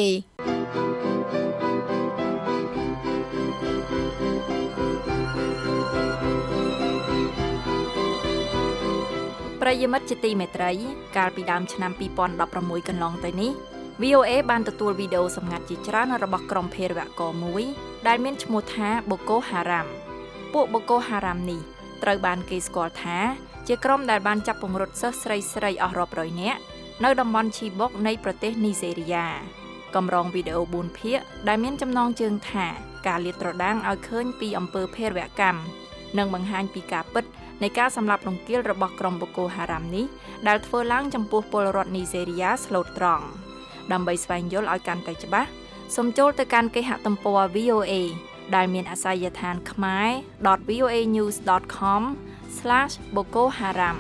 ប្រិយមិត្តជាទីមេត្រីកាលពីដើមឆ្នាំពីរពាន់ដប់ប្រាំមួយកន្លងទៅនេះ វី អូ เอ បានទទួលវីដេអូសម្ងាត់ជាច្រើនរបស់ក្រុមភេរវករមួយដែលមានឈ្មោះថា Boko Haram ពួក Boko Haram នេះត្រូវបានគេស្គាល់ថាជាក្រុមដែលបានចាប់ពង្រត់សិស្សស្រីស្រីអស់រាប់រយនាក់នៅតំបន់ឈីបុកនៃប្រទេសនីហ្សេរីយ៉ាកម្រងវីដេអូបួនភាគដែលមានចំណងជើងថាការលាតត្រដាងឲ្យឃើញពីអំពើភេរវកម្មនិងបង្ហាញពីការពិតនៃការសម្លាប់រង្គាលរបស់ក្រុម Boko Haram នេះដែលធ្វើឡើងចំពោះពលរដ្ឋនីហ្សេរីយ៉ាស្លូតត្រង់ដើម្បីស្វែងយល់ឲ្យកាន់តែច្បាស់សូមចូលទៅកាន់គេហទំព័រ វី អូ เอ ដែលមានអាសយដ្ឋាន khmae dot v o a news dot com slash boko haram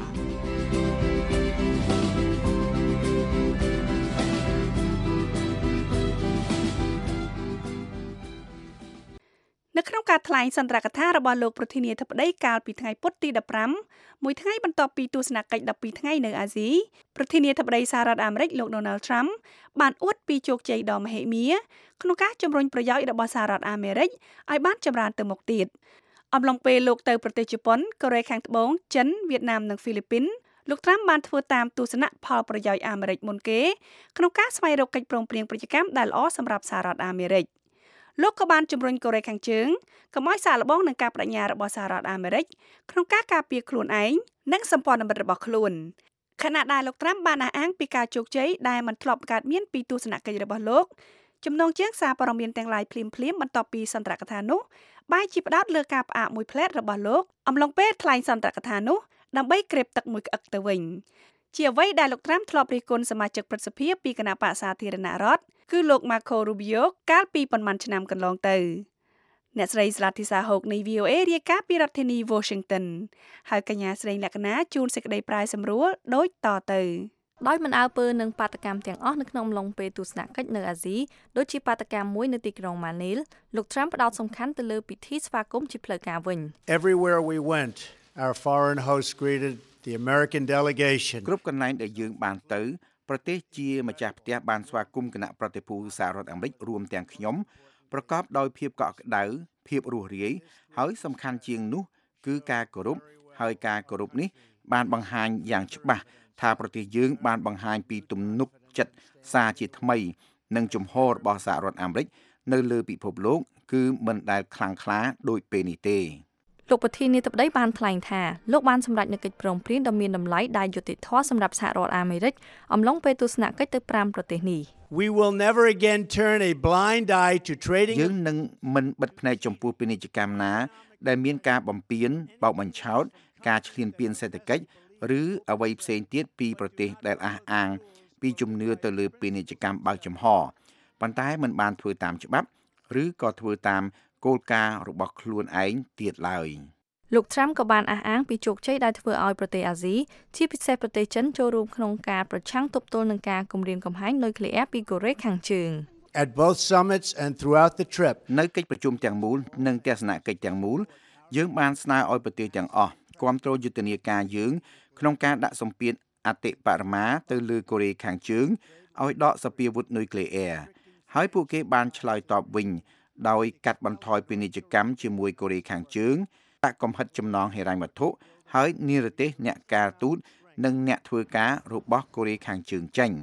នៅក្នុងការថ្លែងសន្ទរកថារបស់លោកប្រធានាធិបតីកាលពីថ្ងៃពុធទីដប់ប្រាំមួយថ្ងៃបន្ទាប់ពីទស្សនកិច្ចដប់ពីរថ្ងៃនៅអាស៊ីប្រធានាធិបតីសហរដ្ឋអាមេរិកលោក Donald Trump បានអួតពីជោគជ័យដ៏មហិមាក្នុងការជំរុញប្រយោជន៍របស់សហរដ្ឋអាមេរិកឲ្យបានចម្រើនទៅមុខទៀតអំឡុងពេលលោកទៅប្រទេសជប៉ុនកូរ៉េខាងត្បូងចិនវៀតណាមនិងហ្វីលីពីនលោក Trump បានធ្វើតាមទស្សនៈផលប្រយោជន៍អាមេរិកមុនគេក្នុងការស្វែងរកកិច្ចព្រមព្រៀងពាណិជ្ជកម្មដែលល្អសម្រាប់សហរដ្ឋអាមេរិកលោកក៏បានជំរុញកូរ៉េខាងជើងកុំឲ្យសាកល្បងនឹងការបដិញ្ញារបស់សហរដ្ឋអាមេរិកក្នុងការការពារខ្លួនឯងនិងសម្ព័ន្ធមិត្តរបស់ខ្លួនខណៈដែលលោក Trump បានអះអាងពីការជោគជ័យដែលមិនធ្លាប់កើតមានពីទស្សនកិច្ចរបស់លោកចំណងជើងសារព័ត៌មានទាំងឡាយភ្លាមៗបន្ទាប់ពីសន្ទរកថានោះបែរជាផ្ដោតលើការផ្អាកមួយផ្លែតរបស់លោកអំឡុងពេលថ្លែងសន្ទរកថានោះដើម្បីក្រេបទឹកមួយក្អឹកទៅវិញជាអ្វីដែលលោក Trump ធ្លាប់រិះគន់សមាជិកព្រឹទ្ធសភាពីគណៈបក្សសាធារណរដ្ឋគឺលោក Marco Rubio កាលពីប៉ុន្មានឆ្នាំកន្លងទៅអ្នកស្រីស្លាធីសាហូកនៃ វី អូ เอ រាយការណ៍ពីរដ្ឋធានី Washington ហើយកញ្ញាស្រីលក្ខណាជួនសេចក្តីប្រាយសម្រួលដូចតទៅដោយមិនអើពើនឹងបាតកម្មទាំងអស់នៅក្នុងអំឡុងពេលទស្សនកិច្ចនៅអាស៊ីដូចជាបាតកម្មមួយនៅទីក្រុងម៉ានីលលោក Trump ផ្ដោតសំខាន់ទៅលើពិធីស្វាគមន៍ជាផ្លូវការវិញ Everywhere we went our foreign hosts greeted the American delegation គ្រប់កន្លែងដែលយើងបានទៅប្រទេសជាម្ចាស់ផ្ទះបានស្វាគមន៍គណៈប្រតិភូសហរដ្ឋអាមេរិករួមទាំងខ្ញុំប្រកបដោយភាពកក់ក្ដៅភាពរួសរាយហើយសំខាន់ជាងនោះគឺការគោរពហើយការគោរពនេះបានបង្ហាញយ៉ាងច្បាស់ថាប្រទេសយើងបានបង្ហាញពីទំនុកចិត្តសារជាថ្មីនិងជំហររបស់សហរដ្ឋអាមេរិកនៅលើពិភពលោកគឺមិនដែលខ្លាំងក្លាដូចពេលនេះទេលោកប្រធានាធិបតីបានថ្លែងថាលោកបានសម្រេចនូវកិច្ចព្រមព្រៀងដ៏មានតម្លៃដែលយុត្តិធម៌សម្រាប់សហរដ្ឋអាមេរិកអំឡុងពេលទស្សនកិច្ចទៅប្រាំប្រទេសនេះ We will never again turn a blind eye to trading យើងនឹងមិនបិទភ្នែកចំពោះពាណិជ្ជកម្មណាដែលមានការបំពានបោកបញ្ឆោតការឈ្លានពានសេដ្ឋកិច្ចឬអ្វីផ្សេងទៀតពីប្រទេសដែលអះអាងពីជំនឿទៅលើពាណិជ្ជកម្មបើកចំហប៉ុន្តែមិនបានធ្វើតាមច្បាប់ឬក៏ធ្វើតាមគោលការណ៍របស់ខ្លួនឯងទៀតឡើយលោក Trump ក៏បានអះអាងពីជោគជ័យដែលធ្វើឲ្យប្រទេសអាស៊ីជាពិសេសប្រទេសចិនចូលរួមក្នុងការប្រឆាំងទប់ទល់នឹងការគំរាមកំហែងនុយក្លេអ៊ែរពីកូរ៉េខាងជើង At both summits and throughout the trip នៅកិច្ចប្រជុំទាំងមូលនិងទស្សនកិច្ចទាំងមូលយើងបានស្នើឲ្យប្រទេសទាំងអស់គាំទ្រយុទ្ធនាការយើងក្នុងការដាក់សម្ពាធអតិបរមាទៅលើកូរ៉េខាងជើងឲ្យដកសភាវុធនុយក្លេអ៊ែរហើយពួកគេបានឆ្លើយតបវិញដោយកាត់បន្ថយពាណិជ្ជកម្មជាមួយកូរ៉េខាងជើងដាក់កំហិតចំណងហិរញ្ញវត្ថុហើយនិរទេសអ្នកការទូតនិងអ្នកធ្វើការរបស់កូរ៉េខាងជើងចេញ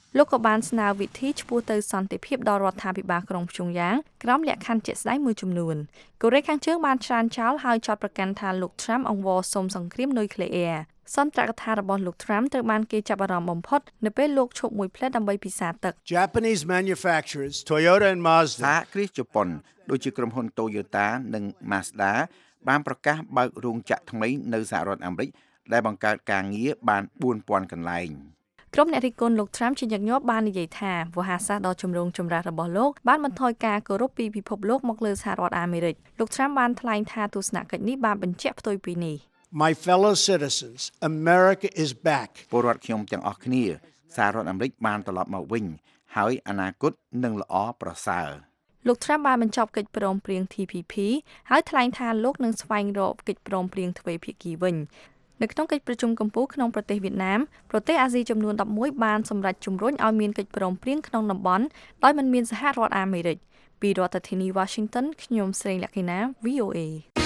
លោកក៏បានស្នើវិធីឆ្ពោះទៅសន្តិភាពដល់រដ្ឋាភិបាលក្រុងព្យុងយ៉ាងក្រោមលក្ខខណ្ឌជាក់ស្ដែងមួយចំនួនកូរ៉េខាងជើងបានច្រានចោលហើយចាត់ប្រកាន់ថាលោក Trump អង្វរសុំសង្គ្រាមនុយក្លេអ៊ែរសន្ទរកថារបស់លោក Trump ត្រូវបានគេចាប់អារម្មណ៍បំផុតនៅពេលលោកឈប់មួយផ្លែតដើម្បីពិសាទឹក Japanese manufacturers Toyota and Mazda សហគ្រាសជប៉ុនដូចជាក្រុមហ៊ុន Toyota និង Mazda បានប្រកាសបើករោងចក្រថ្មីនៅសហរដ្ឋអាមេរិកដែលបង្កើតការងារបាន បួនពាន់ កន្លែងក្រុមអ្នករិះគន់លោក Trump ជាញឹកញាប់បាននិយាយថាវោហារសាស្ត្រដ៏ចម្រូងចម្រាសរបស់លោកបានបន្ថយការគោរពពីពិភពលោកមកលើសហរដ្ឋអាមេរិកលោក Trump បានថ្លែងថាទស្សនកិច្ចនេះបានបញ្ជាក់ផ្ទុយពីនេះ My fellow citizens, America is back. ពលរដ្ឋខ្ញុំទាំងអស់គ្នាសហរដ្ឋអាមេរិកបានត្រឡប់មកវិញហើយអនាគតនឹងល្អប្រសើរលោក Trump បានបញ្ចប់កិច្ចព្រមព្រៀង T P P ហើយថ្លែងថាលោកនឹងស្វែងរកកិច្ចព្រមព្រៀងទ្វេភាគីវិញនៅក្នុងកិច្ចប្រជុំកំពូលក្នុងប្រទេសវៀតណាមប្រទេសអាស៊ីចំនួនដប់មួយបានសម្រេចជំរុញឲ្យមានកិច្ចព្រមព្រៀងក្នុងតំបន់ដោយមិនមានសហរដ្ឋអាមេរិកពីរដ្ឋធានី Washington ខ្ញុំស្រីលក្ខិណា V O A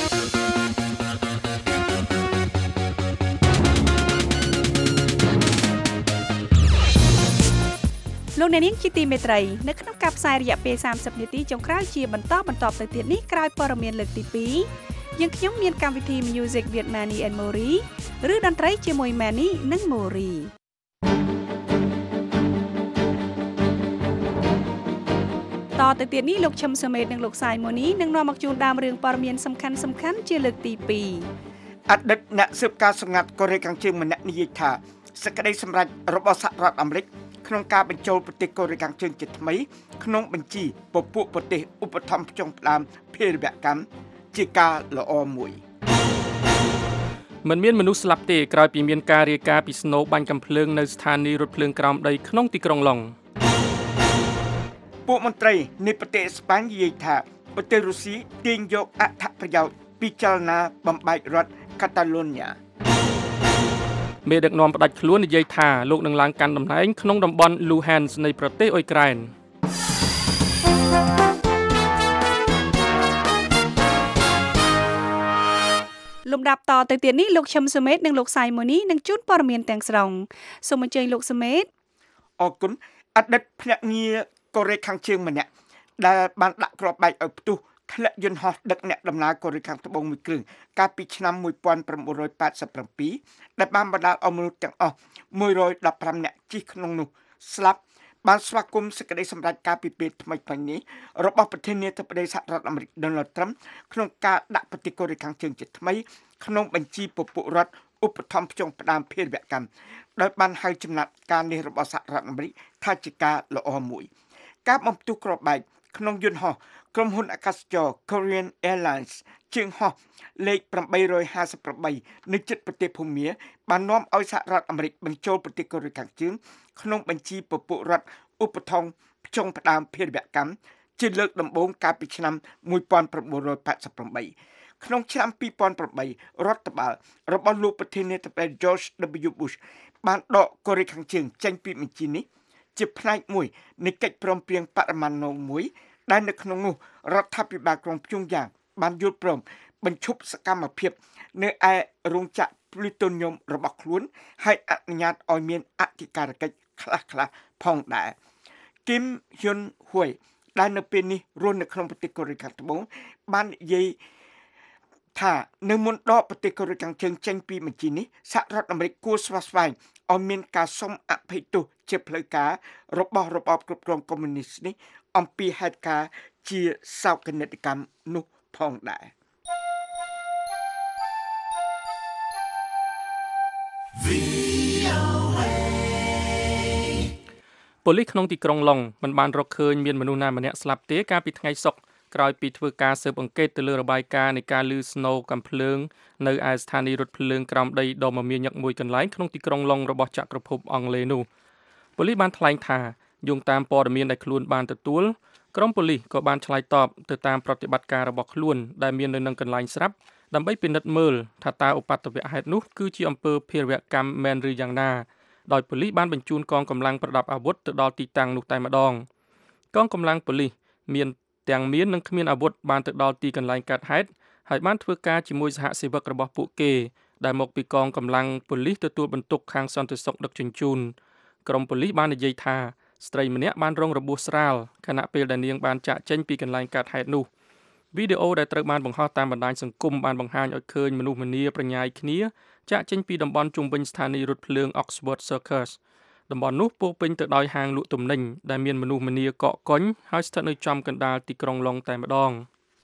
លោកអ្នកនាងជាទីមេត្រីនៅក្នុងការផ្សាយរយៈពេលសាមសិបនាទីចុងក្រោយជាបន្តបន្តទៅទៀតនេះក្រោយព័ត៌មានលើកទីពីរយើងខ្ញុំមានកម្មវិធី Music with Manny and Mori ឬតន្ត្រីជាមួយ Manny និង Mori តទៅទៀតនេះលោកឈឹមសុមេតនិងលោកសាយម៉ូនីនឹងនាំមកជូនដើមរឿងព័ត៌មានសំខាន់សំខាន់ជាលើកទីពីរអតីតអ្នកស៊ើបការសម្ងាត់កូរ៉េខាងជើងម្នាក់និយាយថាសេចក្តីសម្រេចរបស់សហរដ្ឋអាមេរិកក្នុងការបញ្ចូលប្រទេសកូរ៉េខាងជើងជាថ្មីក្នុងបញ្ជីពពួកប្រទេសឧបត្ថម្ភផ្ចុងផ្ដើមភេរវកម្មជាការល្អមួយមិនមានមនុស្សស្លាប់ទេក្រោយពីមានការរាយការណ៍ពីស្នូបាញ់កាំភ្លើងនៅស្ថានីយ៍រថភ្លើងក្រោមដីក្នុងទីក្រុងឡុងពួកមន្ត្រីនៃប្រទេសអេស្ប៉ាញនិយាយថាប្រទេសរុស្ស៊ីទាញយកអត្ថប្រយោជន៍ពីចលនាបំបែករដ្ឋកាតាឡូញ៉ាមេដឹកនាំផ្ដាច់ខ្លួននិយាយថាលោកនឹងឡើងកាន់តំណែងក្នុងតំបន់ Luhansk នៃប្រទេសអ៊ុយក្រែនលំដាប់តទៅទៀតនេះលោកឈឹមសុមេតនិងលោកសាយម៉ូនីនឹងជូនព័ត៌មានទាំងស្រុងសូមអញ្ជើញលោកសុមេតអរគុណអតីតភ្នាក់ងារកូរ៉េខាងជើងម្នាក់ដែលបានដាក់គ្រាប់បែកឲ្យផ្ទុះធ្លាក់យន្តហោះដឹកអ្នកដំណើរកូរ៉េខាងត្បូងមួយគ្រឿងកាលពីឆ្នាំmột nghìn chín trăm tám mươi bảyដែលបានបណ្ដាលឲ្យមនុស្សទាំងអស់một trăm mười lămនាក់ជិះក្នុងនោះស្លាប់បានស្វាគមន៍សេចក្តីសម្រេចការពីពេលថ្មីៗនេះរបស់ប្រធានាធិបតីសហរដ្ឋអាមេរិក Donald Trump ក្នុងការដាក់ប្រទេសកូរ៉េខាងជើងជាថ្មីក្នុងបញ្ជីពពួករដ្ឋឧបត្ថម្ភផ្ចុងផ្ដើមភេរវកម្មដោយបានហៅចំណាត់ការនេះរបស់សហរដ្ឋអាមេរិកថាជាការល្អមួយការបំផ្ទុះគ្រាប់បែកក្នុងយន្តហោះក្រុមហ៊ុនអាកាសចរ Korean Airlines ជើងហោះលេខeight five eightនៅជិតប្រទេសភូមាបាននាំឲ្យសហរដ្ឋអាមេរិកបញ្ចូលប្រទេសកូរ៉េខាងជើងក្នុងបញ្ជីពពួករដ្ឋឧបត្ថម្ភផ្ចុងផ្ដើមភេរវកម្មជាលើកដំបូងកាលពីឆ្នាំmột nghìn chín trăm tám mươi támក្នុងឆ្នាំtwo thousand eightរដ្ឋបាលរបស់លោកប្រធានាធិបតី George W Bush បានដកកូរ៉េខាងជើងចេញពីបញ្ជីនេះជាផ្នែកមួយនៃកិច្ចព្រមព្រៀងបរិមាណមួយដែលនៅក្នុងនោះរដ្ឋាភិបាលក្រុងព្យុងយ៉ាងបានយល់ព្រមបញ្ឈប់សកម្មភាពនៅឯរោងចក្រ plutonium របស់ខ្លួនហើយអនុញ្ញាតឲ្យមានអធិការកិច្ចខ្លះៗផងដែរ Kim Hyun Hui ដែលនៅពេលនេះរស់នៅក្នុងប្រទេសកូរ៉េខាងត្បូងបាននិយាយថានៅមុនដកប្រទេសកូរ៉េខាងជើងចេញពីបញ្ជីនេះសហរដ្ឋអាមេរិកគួរស្វាស្វែងឲ្យមានការសុំអភ័យទោសជាផ្លូវការរបស់របបគ្រប់គ្រងកុម្មុយនីសនេះអំពីហេតុការណ៍ជាសោកនាដកម្មនោះផងដែរប៉ូលីសក្នុងទីក្រុងឡុងមិនបានរកឃើញមានមនុស្សណាម្នាក់ស្លាប់ទេកាលពីថ្ងៃសុក្រក្រោយពីធ្វើការស៊ើបអង្កេតទៅលើរបាយការណ៍នៃការលឺស្នូកាំភ្លើងនៅឯស្ថានីយ៍រថភ្លើងក្រោមដីដ៏មមាញឹកមួយកន្លែងក្នុងទីក្រុងឡុងរបស់ចក្រភពអង់គ្លេសនោះប៉ូលីសបានថ្លែងថាយោងតាមព័ត៌មានដែលខ្លួនបានទទួលក្រុមប៉ូលីសក៏បានឆ្លើយតបទៅតាមប្រតិបត្តិការរបស់ខ្លួនដែលមាននៅនឹងកន្លែងស្រាប់ដើម្បីពិនិត្យមើលថាតើឧបទ្ទវហេតុនោះគឺជាអំពើភេរវកម្មមែនឬយ៉ាងណាដោយប៉ូលីសបានបញ្ជូនកងកម្លាំងប្រដាប់អាវុធទៅដល់ទីតាំងនោះតែម្ដងកងកម្លាំងប៉ូលីសមានទាំងមាននិងគ្មានអាវុធបានទៅដល់ទីកន្លែងកើតហេតុហើយបានធ្វើការជាមួយសហសេវករបស់ពួកគេដែលមកពីកងកម្លាំងប៉ូលីសទទួលបន្ទុកខាងសន្តិសុខដឹកជញ្ជូនក្រុមប៉ូលីសបាននិយាយថាស្ត្រីម្នាក់បានរងរបួសស្រាលខណៈពេលដែលនាងបានចាកចេញពីកន្លែងកើតហេតុនោះវីដេអូដែលត្រូវបានបង្ហោះតាមបណ្ដាញសង្គមបានបង្ហាញឲ្យឃើញមនុស្សម្នាប្រញាយគ្នាចាកចេញពីតំបន់ជុំវិញស្ថានីយ៍រថភ្លើង Oxford Circus តំបន់នោះពោរពេញទៅដោយហាងលក់ទំនិញដែលមានមនុស្សម្នាកកកុញហើយស្ថិតនៅចំកណ្ដាលទីក្រុងឡុងតែម្ដង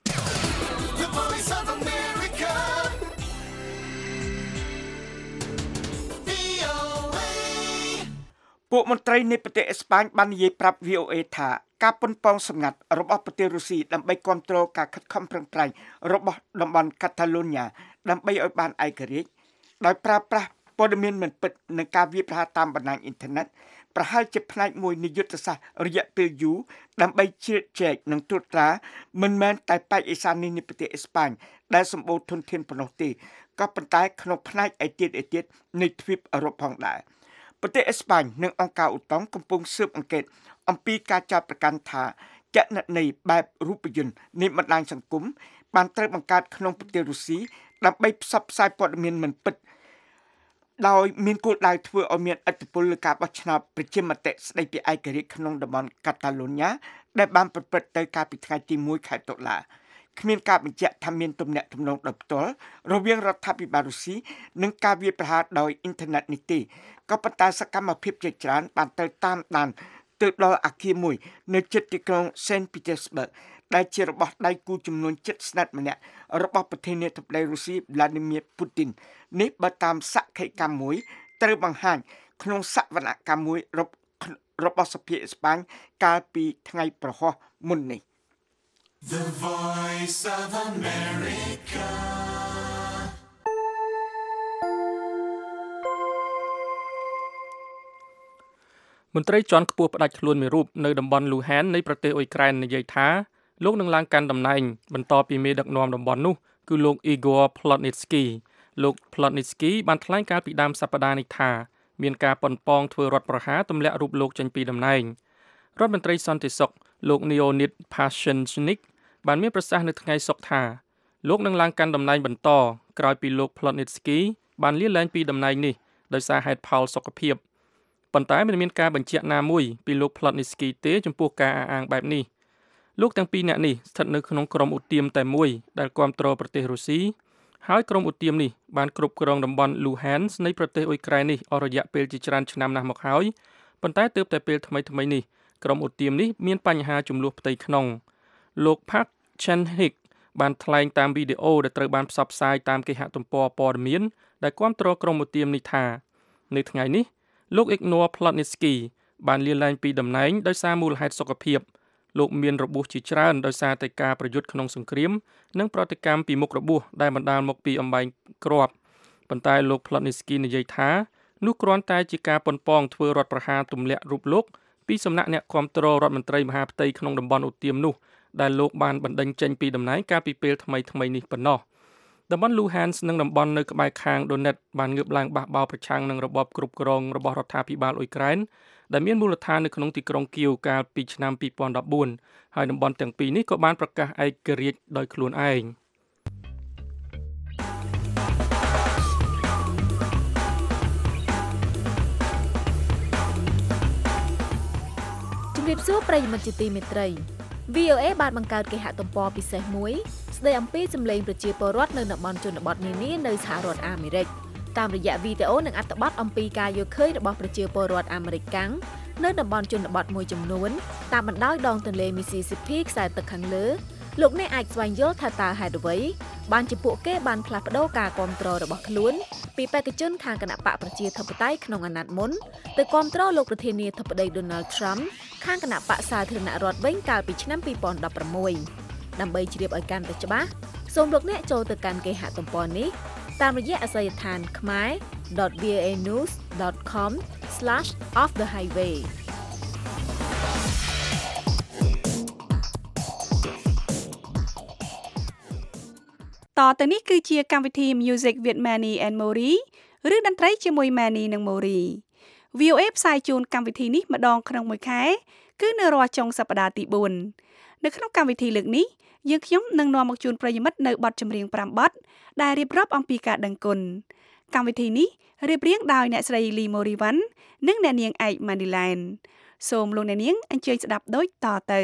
ពួកមន្ត្រីនៃប្រទេសអេស្ប៉ាញបាននិយាយប្រាប់ វី អូ เอ ថាការប៉ុនប៉ងសម្ងាត់របស់ប្រទេសរុស្ស៊ីដើម្បីគ្រប់គ្រងការខិតខំប្រឹងប្រែងរបស់តំបន់កាតាឡូញ៉ាដើម្បីឲ្យបានឯករាជ្យដោយប្រើប្រាស់ព័ត៌មានមិនពិតនិងការវាយប្រហារតាមបណ្ដាញអ៊ីនធឺណិតប្រហែលជាផ្នែកមួយនៃយុទ្ធសាស្ត្ររយៈពេលយូរដើម្បីជ្រៀតជ្រែកនិងត្រួតត្រាមិនមែនតែប៉ែកអេសាននេះនៃប្រទេសអេស្ប៉ាញដែលសម្បូរធនធានប៉ុណ្ណោះទេក៏ប៉ុន្តែក្នុងផ្នែកឯទៀតឯទៀតនៃទ្វីបអឺរ៉ុបផងដែរប្រទេសអេស្ប៉ាញនិងអង្គការអ៊ូតង់កំពុងស៊ើបអង្កេតអំពីការចោទប្រកាន់ថាគណនីបែបរូបយន្តនៃបណ្ដាញសង្គមបានត្រូវបង្កើតក្នុងប្រទេសរុស្ស៊ីដើម្បីផ្សព្វផ្សាយព័ត៌មានមិនពិតដោយមានគោលដៅធ្វើឲ្យមានឥទ្ធិពលលើការបោះឆ្នោតប្រជាមតិស្ដីពីឯករាជ្យក្នុងតំបន់កាតាឡូញ៉ាដែលបានប្រព្រឹត្តទៅកាលពីថ្ងៃទីមួយខែតុលាគ្មានការបញ្ជាក់ថាមានទំនាក់ទំនងដោយផ្ទាល់រវាងរដ្ឋាភិបាលរុស្ស៊ីនិងការវាយប្រហារដោយអ៊ីនធឺណិតនេះទេក៏ប៉ុន្តែសកម្មភាពជាច្រើនបានទៅតាមដានទៅដល់អគារមួយនៅជិតទីក្រុង Saint Petersburg ដែលជារបស់ដៃគូជំនួញជិតស្និទ្ធម្នាក់របស់ប្រធានាធិបតីរុស្ស៊ី Vladimir Putin នេះបើតាមសក្ខីកម្មមួយត្រូវបង្ហាញក្នុងសវនកម្មមួយរបស់សភាអេស្ប៉ាញកាលពីថ្ងៃប្រហោះមុននេះ The Voice of America មន្ត្រីជាន់ខ្ពស់ផ្ដាច់ខ្លួនមួយរូបនៅតំបន់លូហាននៃប្រទេសអ៊ុយក្រែននិយាយថាលោកនឹងឡើងកាន់តំណែងបន្តពីមេដឹកនាំតំបន់នោះគឺលោក Igor Plotnitsky លោក Plotnitsky បានថ្លែងកាលពីដើមសប្តាហ៍នេះថាមានការប៉ុនប៉ងធ្វើរដ្ឋប្រហារទម្លាក់រូបលោកចេញពីតំណែងរដ្ឋមន្ត្រីសន្តិសុខលោក Leonid Pashenchnik បានមានប្រសាសន៍នៅថ្ងៃសុក្រថាលោកនឹងឡើងកាន់តំណែងបន្តក្រោយពីលោក Plotnitsky បានលាលែងពីតំណែងនេះដោយសារហេតុផលសុខភាពប៉ុន្តែមិនមានការបញ្ជាក់ណាមួយពីលោក Plotnitsky ទេចំពោះការអះអាងបែបនេះលោកទាំងពីរនាក់នេះស្ថិតនៅក្នុងក្រុមឧទាមតែមួយដែលគ្រប់គ្រងប្រទេសរុស្ស៊ីហើយក្រុមឧទាមនេះបានគ្រប់គ្រងតំបន់ Luhansk នៃប្រទេសអ៊ុយក្រែននេះអស់រយៈពេលជាច្រើនឆ្នាំណាស់មកហើយប៉ុន្តែទើបតែពេលថ្មីៗនេះក្រុមឧទាមនេះមានបញ្ហាជម្លោះផ្ទៃក្នុងលោក Park Chan-hik បានថ្លែងតាមវីដេអូដែលត្រូវបានផ្សព្វផ្សាយតាមគេហទំព័រព័ត៌មានដែលគ្រប់គ្រងក្រុមឧទាមនេះថានៅថ្ងៃនេះលោក Igor Plotnitsky បានលាលែងពីតំណែងដោយសារមូលហេតុសុខភាពលោកមានរបួសជាច្រើនដោយសារតែការប្រយុទ្ធក្នុងសង្គ្រាមនិងប្រតិកម្មពីមុខរបួសដែលបណ្ដាលមកពីអំបែងគ្រាប់ប៉ុន្តែលោក Plotnitsky និយាយថានោះគ្រាន់តែជាការប៉ុនប៉ងធ្វើរដ្ឋប្រហារទម្លាក់រូបលោកពីសំណាក់អ្នកគ្រប់គ្រងរដ្ឋមន្ត្រីមហាផ្ទៃក្នុងតំបន់ឧទាមនោះដែលលោកបានបណ្ដេញចេញពីតំណែងកាលពីពេលថ្មីៗនេះប៉ុណ្ណោះតំបន់ Luhansk និងតំបន់នៅក្បែរខាង Donetsk បានងើបឡើងបះបោរប្រឆាំងនឹងរបបគ្រប់គ្រងរបស់រដ្ឋាភិបាលអ៊ុយក្រែនដែលមានមូលដ្ឋាននៅក្នុងទីក្រុងគៀវកាលពីឆ្នាំពីរពាន់ដប់បួនហើយតំបន់ទាំងពីរនេះក៏បានប្រកាសឯករាជ្យដោយខ្លួនឯងជំរាបសួរប្រិយមិត្តជាទីមេត្រី វី អូ เอ បានបង្កើតគេហទំព័រពិសេសមួយស្ដីអំពីសម្លេងប្រជាពលរដ្ឋនៅតំបន់ជនបទនានានៅសហរដ្ឋអាមេរិកតាមរយៈវីដេអូនិងអត្ថបទអំពីការយល់ឃើញរបស់ប្រជាពលរដ្ឋអាមេរិកកាំងនៅតំបន់ជនបទមួយចំនួនតាមបណ្ដោយដងទន្លេ Mississippi ខ្សែទឹកខាងលើលោកអ្នកអាចស្វែងយល់ថាតើហេតុអ្វីបានជាពួកគេបានផ្លាស់ប្ដូរការគ្រប់គ្រងរបស់ខ្លួនពីបេក្ខជនខាងគណៈបកប្រជាធិបតេយ្យក្នុងអាណត្តិមុនទៅគ្រប់គ្រងលោកប្រធានាធិបតី Donald Trump ខាងគណៈបកសាធារណរដ្ឋវិញកាលពីឆ្នាំពីរពាន់ដប់ប្រាំមួយដើម្បីជ្រាបឲ្យកាន់តែច្បាស់សូមលោកអ្នកចូលទៅកាន់គេហទំព័រនេះតាមរយៈអាសយដ្ឋាន khmer dot v o a news dot com slash off the highway តទៅនេះគឺជាកម្មវិធី Music with Manny and Mori ឬតន្ត្រីជាមួយ Manny និង Mori វី អូ เอ ផ្សាយជូនកម្មវិធីនេះម្ដងក្នុងមួយខែគឺនៅរាល់ចុងសប្តាហ៍ទីបួននៅក្នុងកម្មវិធីលើកនេះយើងខ្ញុំនឹងនាំមកជូនប្រិយមិត្តនៅបទចម្រៀងប្រាំបទដែលរៀបរាប់អំពីការដឹងគុណកម្មវិធីនេះរៀបរៀងដោយអ្នកស្រី Lee Morivan និងអ្នកនាងឯក Mandyland សូមលោកអ្នកនាងអញ្ជើញស្ដាប់ដូចតទៅ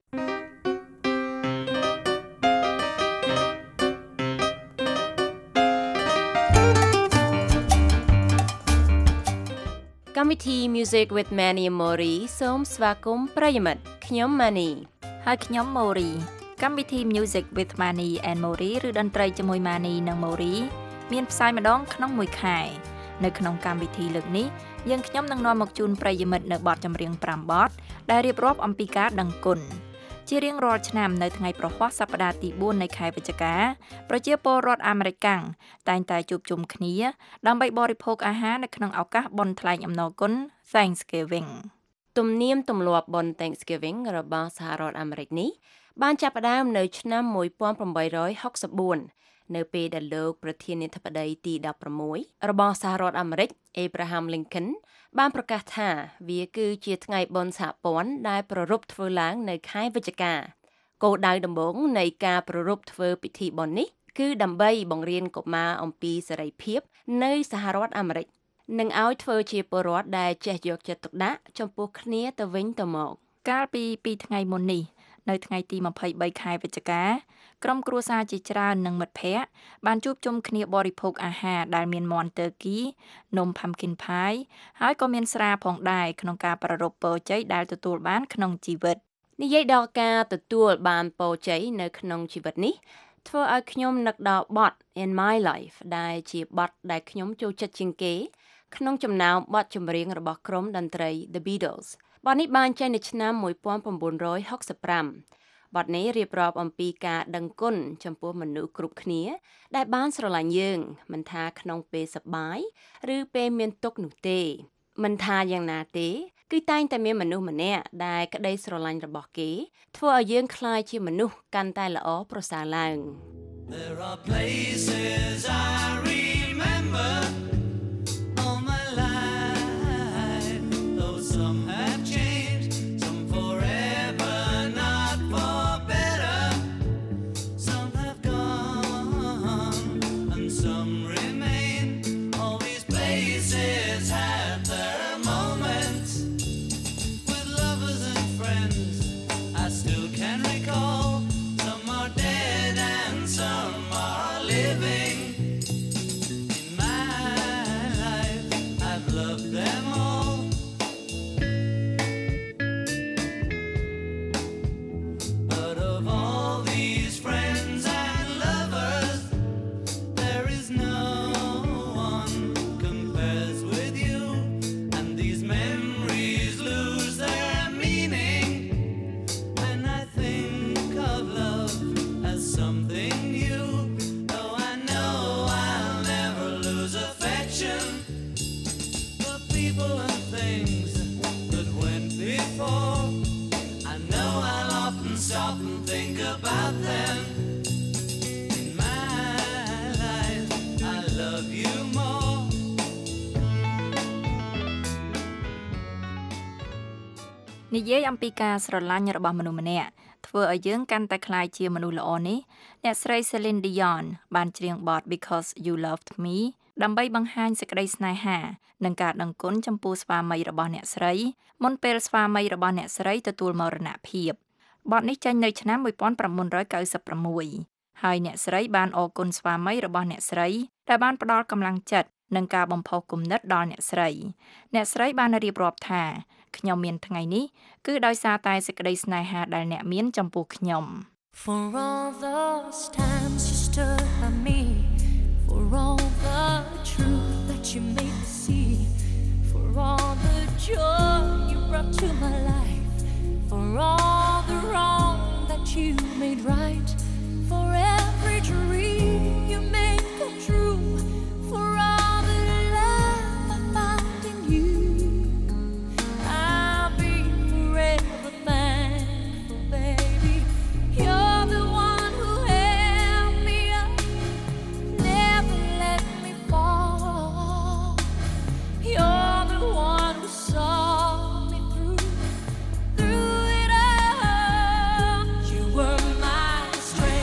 កម្មវិធី Music with Manny Mori សូមស្វាគមន៍ប្រិយមិត្តខ្ញុំ Manny ហើយខ្ញុំ Mori កម្មវិធី Music with Manny and Mori ឬតន្ត្រីជាមួយ Manny និង Mori មានផ្សាយម្ដងក្នុងមួយខែនៅក្នុងកម្មវិធីលើកនេះយើងខ្ញុំនឹងនាំមកជូនប្រិយមិត្តនៅបទចម្រៀងប្រាំបទដែលរៀបរាប់អំពីការដឹងគុណជារៀងរាល់ឆ្នាំនៅថ្ងៃប្រហ័សសប្តាហ៍ទីបួននៃខែវិច្ឆិកាប្រជាពលរដ្ឋអាមេរិកកាំងតែងតែជួបជុំគ្នាដើម្បីបរិភោគអាហារនៅក្នុងឱកាសបុណ្យថ្លែងអំណរគុណ Thanksgiving ទំនៀមទម្លាប់បុណ្យ Thanksgiving របស់សហរដ្ឋអាមេរិកនេះបានចាប់ផ្ដើមនៅឆ្នាំmột nghìn tám trăm sáu mươi tưនៅពេលដែលលោកប្រធានាធិបតីទីដប់ប្រាំមួយរបស់សហរដ្ឋអាមេរិក Abraham Lincoln បានប្រកាសថាវាគឺជាថ្ងៃបុណ្យសហព័ន្ធដែលប្រារព្ធធ្វើឡើងនៅខែវិច្ឆិកាគោលដៅដំបូងនៃការប្រារព្ធធ្វើពិធីបុណ្យនេះគឺដើម្បីបង្រៀនកុមារអំពីសេរីភាពនៅសហរដ្ឋអាមេរិកនិងឲ្យធ្វើជាពលរដ្ឋដែលចេះយកចិត្តទុកដាក់ចំពោះគ្នាទៅវិញទៅមកកាលពីពីរថ្ងៃមុននេះនៅថ្ងៃទីម្ភៃបីខែវិច្ឆិកាក្រុមគ្រួសារជាច្រើននិងមិត្តភ័ក្តិបានជួបជុំគ្នាបរិភោគអាហារដែលមានមាន់ទ័រគីនំ pumpkin pie ហើយក៏មានស្រាផងដែរក្នុងការប្រារព្ធពរជ័យដែលទទួលបានក្នុងជីវិតនិយាយដល់ការទទួលបានពរជ័យនៅក្នុងជីវិតនេះធ្វើឲ្យខ្ញុំនឹកដល់បទ In My Life ដែលជាបទដែលខ្ញុំចូលចិត្តជាងគេក្នុងចំណោមបទចម្រៀងរបស់ក្រុមតន្ត្រី The Beatles បទនេះបានចេញនៅឆ្នាំmột nghìn chín trăm sáu mươi lămបទនេះរៀបរាប់អំពីការដឹងគុណចំពោះមនុស្សគ្រប់គ្នាដែលបានស្រឡាញ់យើងមិនថាក្នុងពេលសប្បាយឬពេលមានទុក្ខនោះទេមិនថាយ៉ាងណាទេគឺតែងតែមានមនុស្សម្នាក់ដែលក្តីស្រឡាញ់របស់គេធ្វើឲ្យយើងក្លាយជាមនុស្សកាន់តែល្អប្រសើរឡើង There are places I remember all my life though some have changed some forever not for better some have gone and some remain all these places have their moments with lovers and friends I still can recall some are dead and some are living in my life I've loved them all but of all these friends and lovers there is no one compares with you and these memories lose their meaning when I think of love as something new though I know I'll never lose affection for people and things that went before I know I'll often stop and think about them in my life I love you more និយាយអំពីការស្រឡាញ់របស់មនុស្សម្នាក់ធ្វើឲ្យយើងកាន់តែក្លាយជាមនុស្សល្អនេះអ្នកស្រី Celine Dion បានច្រៀងបទ Because You Loved Me ដើម្បីបង្ហាញសេចក្តីស្នេហានិងការដឹងគុណចំពោះស្វាមីរបស់អ្នកស្រីមុនពេលស្វាមីរបស់អ្នកស្រីទទួលមរណភាពបទនេះចេញនៅឆ្នាំmột nghìn chín trăm chín mươi sáuហើយអ្នកស្រីបានអរគុណស្វាមីរបស់អ្នកស្រីដែលបានផ្ដល់កម្លាំងចិត្តនិងការបំផុសគំនិតដល់អ្នកស្រីអ្នកស្រីបានរៀបរាប់ថាខ្ញុំមានថ្ងៃនេះគឺដោយសារតែសេចក្តីស្នេហាដែលអ្នកមានចំពោះខ្ញុំ For all those times you stood by me For all the truth that you made me see For all the joy you brought to my life For all the wrong that you made right For every dream you made come true For all the love I found in you I'll be forever thankful, baby You're the one who held me up Never let me fall You're the one who saw me through Through it all You were my strength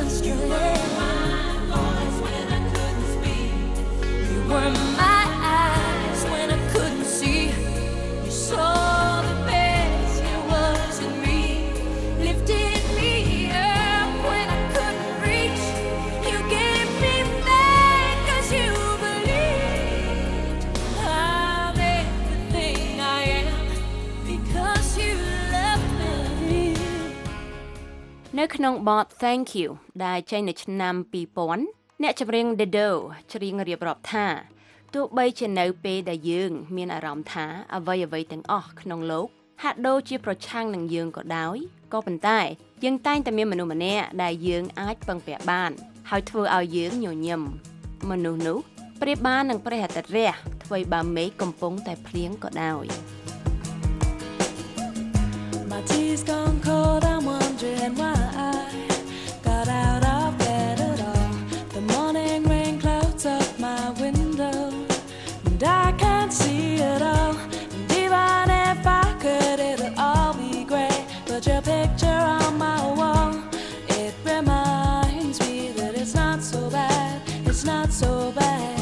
strength. You were my voice when I couldn't speak. You were my eyes when I couldn't see. You saw the best there was in me, lifted me up when I couldn't reach. You gave me faith 'cause you believed I'm everything I am because you loved me. នៅក្នុងបទ Thank You ដែលចេញនៅឆ្នាំពីរពាន់អ្នកចម្រៀង Dido ច្រៀងរៀបរាប់ថាទោះបីជានៅពេលដែលយើងមានអារម្មណ៍ថាអ្វីអ្វីទាំងអស់ក្នុងលោកហាក់ដូចជាប្រឆាំងនឹងយើងក៏ដោយក៏ប៉ុន្តែយើងតែងតែមានមនុស្សម្នាក់ដែលយើងអាចពឹងពាក់បានហើយធ្វើឲ្យយើងញញឹមមនុស្សនោះប្រៀបបាននឹងព្រះអាទិត្យរះថ្មីបើមេឃកំពុងតែភ្លៀងក៏ដោយ My tea's gone cold, I'm wondering why I got out of bed at all. The morning rain clouds up my window, and I can't see it all. And even if I could, it'll all be great. But your picture on my wall, it reminds me that it's not so bad, it's not so bad.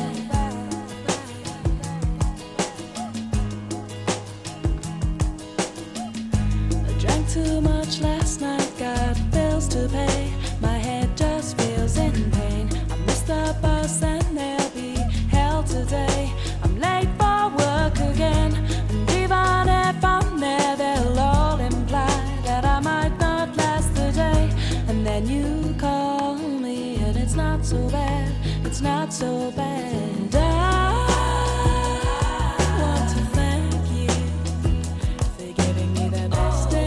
Too much last night, got bills to pay. My head just feels in pain. I missed the bus and there'll be hell today. I'm late for work again, and even if I'm there, they'll all imply that I might not last the day. And then you call me, and it's not so bad, it's not so bad. I want to thank you for giving me the best day.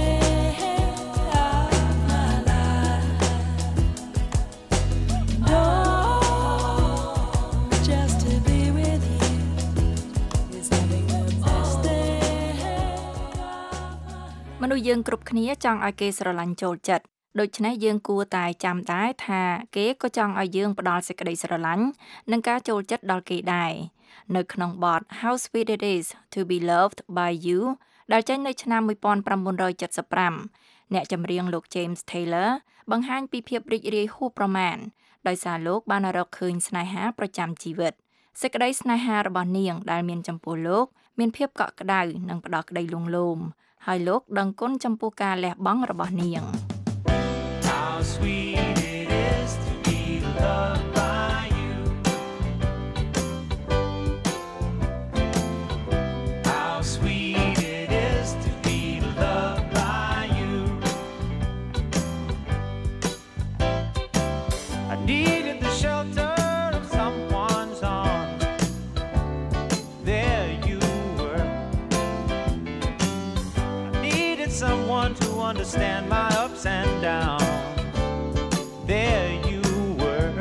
មនុស្សយើងគ្រប់គ្នាចង់ឲ្យគេស្រឡាញ់ចូលចិត្តដូច្នេះយើងគួរតែចាំដែរថាគេក៏ចង់ឲ្យយើងផ្ដល់សេចក្តីស្រឡាញ់និងការចូលចិត្តដល់គេដែរនៅក្នុងបទ How Sweet It Is to Be Loved by You ដែលចេញនៅឆ្នាំnineteen seventy-fiveអ្នកចម្រៀងលោក James Taylor បង្ហាញពីភាពរីករាយហួសប្រមាណដោយសារលោកបានរកឃើញស្នេហាប្រចាំជីវិតសេចក្តីស្នេហារបស់នាងដែលមានចំពោះលោកមានភាពកក់ក្ដៅនិងផ្ដល់ក្តីលួងលោមហើយលោកដឹងគុណចំពោះការលះបង់របស់នាង How sweet it is to be loved by you. How sweet it is to be loved by you. I needed the shelter of someone's arms. There you were. I needed someone to understand my ups and downs. There you were,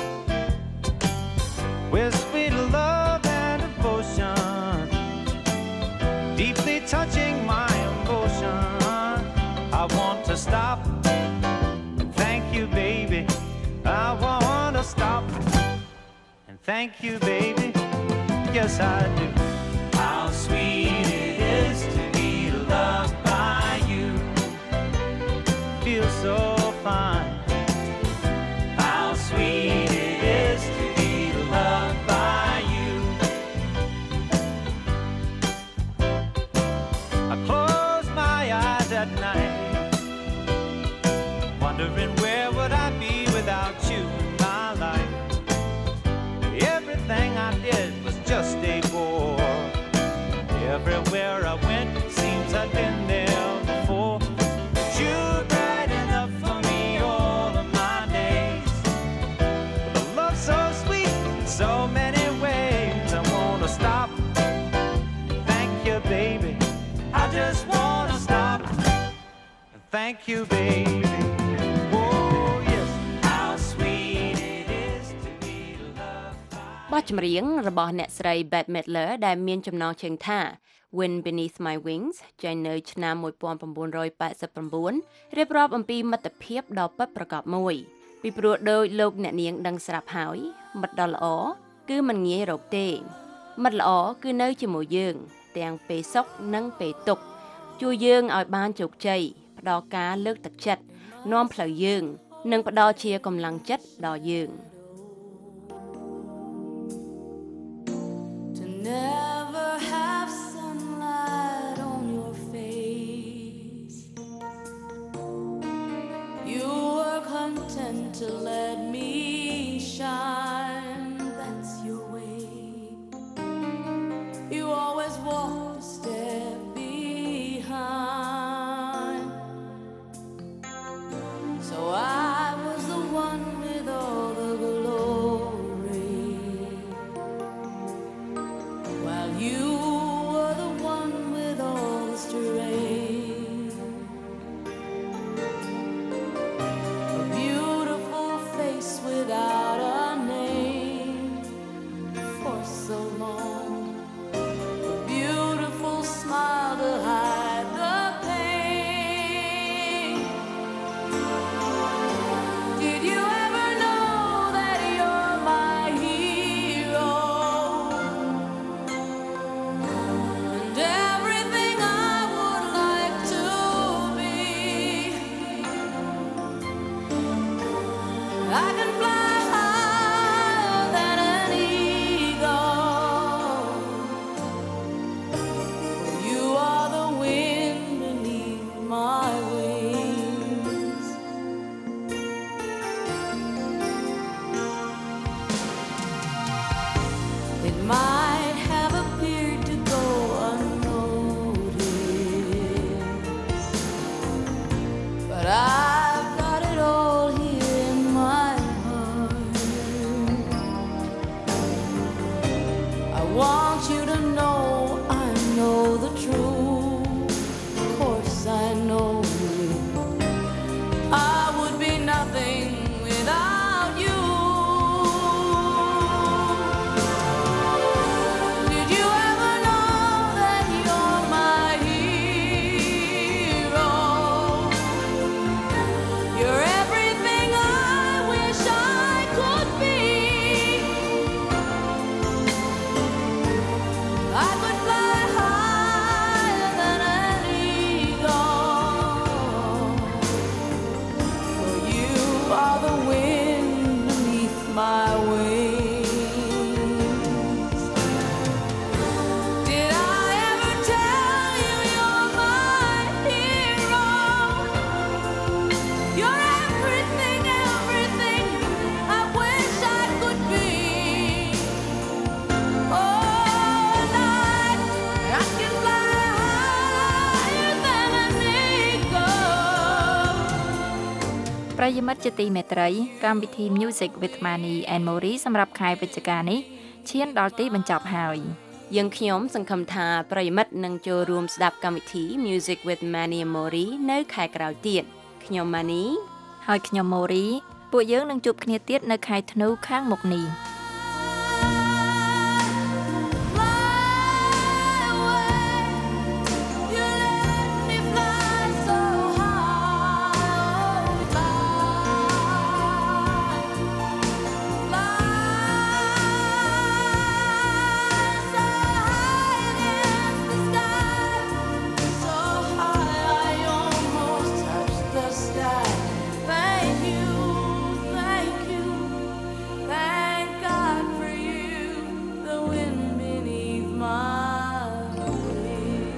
with sweet love and devotion, deeply touching my emotion. I want to stop and thank you, baby. I want to stop and thank you, baby. Yes, I do. How sweet it is to be loved by you. Feels so fine. How sweet it is to be loved by you. I close my eyes at night, wondering where would I be without you in my life. Everything I did was just a bore. Everywhere I went, it seems I've been there before. You're bright enough for me all of my days. The love's so sweet in so many ways. I wanna stop. Thank you, baby. I just wanna stop. Thank you, baby. Oh yes, how sweet it is to be loved by. បទចម្រៀងរបស់អ្នកស្រី Bette Midler ដែលមានចំណងជើងថា Wind Beneath My Wings ចេញនៅឆ្នាំnineteen eighty-nine រៀបរាប់អំពីមិត្តភាពដ៏ពិតប្រាកដមួយពីព្រោះដោយលោកអ្នកនាងដឹងស្រាប់ហើយមិត្តដ៏ល្អគឺមិនងាយរកទេមិត្តល្អគឺនៅជាមួយយើងទាំងពេលសុខនិងពេលទុក្ខជួយយើងឲ្យបានជោគជ័យផ្ដល់ការលើកទឹកចិត្តនាំផ្លូវយើងនិងផ្ដល់ជាកម្លាំងចិត្តដល់យើង To never have sunlight on your face. You were content to let me shine. That's your way. You always walked a step behind. So I was the one with all the glory, while you were the one with all the strength. A beautiful face without a name for so long. A beautiful smile to hide the pain. Did you ever know that you're my hero? And everything I would like to be. I can fly higher than an eagle. You are the wind beneath my wings. It might have appeared to go unnoticed, but I've got it all here in my heart. I want you to know I know the truth. Of course I know it. I would be nothing without you. Did you ever know that you're my hero? You're everything I wish I could be. I could fly higher than an eagle. For you are the wind beneath my wings. Did I ever tell you you're my hero? You're everything, everything I wish I could be. Oh, night, I can fly higher than an eagle. ប្រិយមិត្តជាទីមេត្រីកម្មវិធី Music with Mani and Mori សម្រាប់ខែវិច្ឆិកានេះឈានដល់ទីបញ្ចប់ហើយយើងខ្ញុំសង្ឃឹមថាប្រិយមិត្តនឹងចូលរួមស្ដាប់កម្មវិធី Music with Mani and Mori នៅខែក្រោយទៀតខ្ញុំ Mani ហើយខ្ញុំ Mori ពួកយើងនឹងជួបគ្នាទៀតនៅខែធ្នូខាងមុខនេះ You let me fly so high, fly, fly so high against the sky, so high I almost touch the sky. Thank you, thank you, thank God for you, the wind beneath my wings.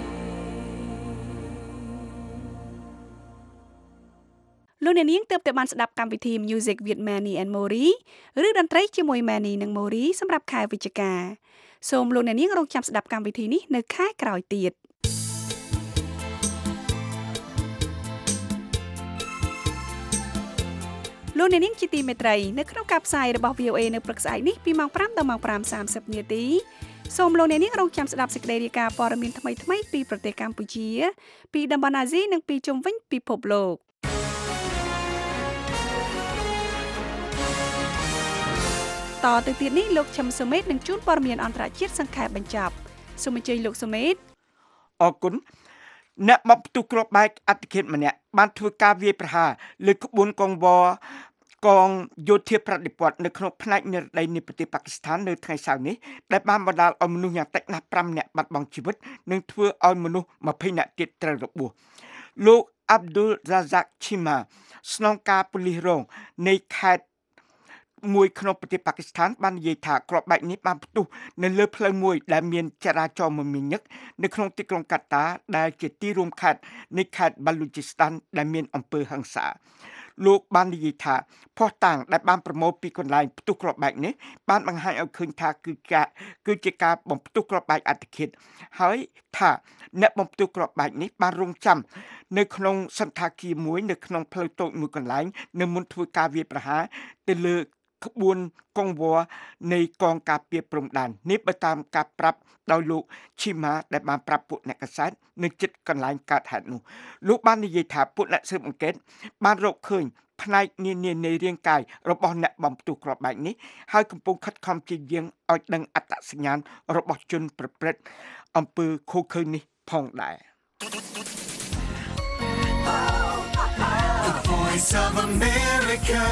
លោកអ្នកនាងទើបតែបានស្ដាប់កម្មវិធី Music with Mani and Mori ឬតន្ត្រីជាមួយ Mani និង Mori សម្រាប់ខែវិច្ឆិកាសូមលោកអ្នកនាងរងចាំស្ដាប់កម្មវិធីនេះនៅខែក្រោយទៀត លោកអ្នកនាងជាទីមេត្រីនៅក្នុងការផ្សាយរបស់ វី អូ អេ នៅព្រឹកស្អែកនេះពីម៉ោង ប្រាំ ដល់ម៉ោង ប្រាំសាមសិប នាទីសូមលោកអ្នកនាងរងចាំស្ដាប់សេចក្តីរាយការណ៍ព័ត៌មានថ្មីៗពីប្រទេសកម្ពុជាពីតំបន់អាស៊ីនិងពីជុំវិញពិភពលោក តទៅទៀតនេះលោកឈឹមសុមេតនឹងជួនព័ត៌មានអន្តរជាតិសង្ខេបបញ្ចប់សូមអញ្ជើញលោកសុមេតអរគុណអ្នកមកផ្ទុះគ្រាប់បែកអធិខេតម្នាក់បានធ្វើការវាយប្រហារលើក្បួនកងវរកងយោធាប្រតិបត្តិនៅក្នុងផ្នែកនិរដីនៃប្រទេសប៉ាគីស្ថាននៅថ្ងៃសៅរ៍នេះដែលបានបណ្ដាលឲ្យមនុស្សយ៉ាងតិចណាស់ 5 នាក់បាត់បង់ជីវិតនិងធ្វើឲ្យមនុស្ស 20 នាក់ទៀតត្រូវរបួសលោក Abdul Razak Chima ស្នងការប៉ូលីសរងនៃខេត្តមួយក្នុងប្រទេសប៉ាគីស្ថានបាននិយាយថាគ្រាប់បែកនេះបានផ្ទុះនៅលើផ្លូវមួយដែលមានចរាចរណ៍មមាញឹកនៅក្នុងទីក្រុងកាតាដែលជាទីរួមខេត្តនៃខេត្ត Balochistan ដែលមានអំពើហិង្សាលោកបាននិយាយថាភស្តុតាងដែលបានប្រមូលពីកន្លែងផ្ទុះគ្រាប់បែកនេះបានបង្ហាញឲ្យឃើញថាគឺការគឺជាការបំផ្ទុះគ្រាប់បែកអត្តឃាតហើយថាអ្នកបំផ្ទុះគ្រាប់បែកនេះបានរងចាំនៅក្នុងសន្តាគារមួយនៅក្នុងផ្លូវតូចមួយកន្លែងនៅមុនធ្វើការវាយប្រហារទៅលើក្បួនកងវល់នៃកងការពារព្រំដែននេះបើតាមការប្រាប់ដោយលោកឈីម៉ាដែលបានប្រាប់ពួកអ្នកកាសែតនៅជិតកន្លែងកើតហេតុនោះលោកបាននិយាយថាពួកអ្នកស៊ើបអង្កេតបានរកឃើញផ្នែកនានានៃរាងកាយរបស់អ្នកបំផ្ទុះគ្រាប់បែកនេះហើយកំពុងខិតខំជាយាងឲ្យដឹងអត្តសញ្ញាណរបស់ជនប្រព្រឹត្តអំពើឃោរឃៅនេះផងដែរ The Voice of America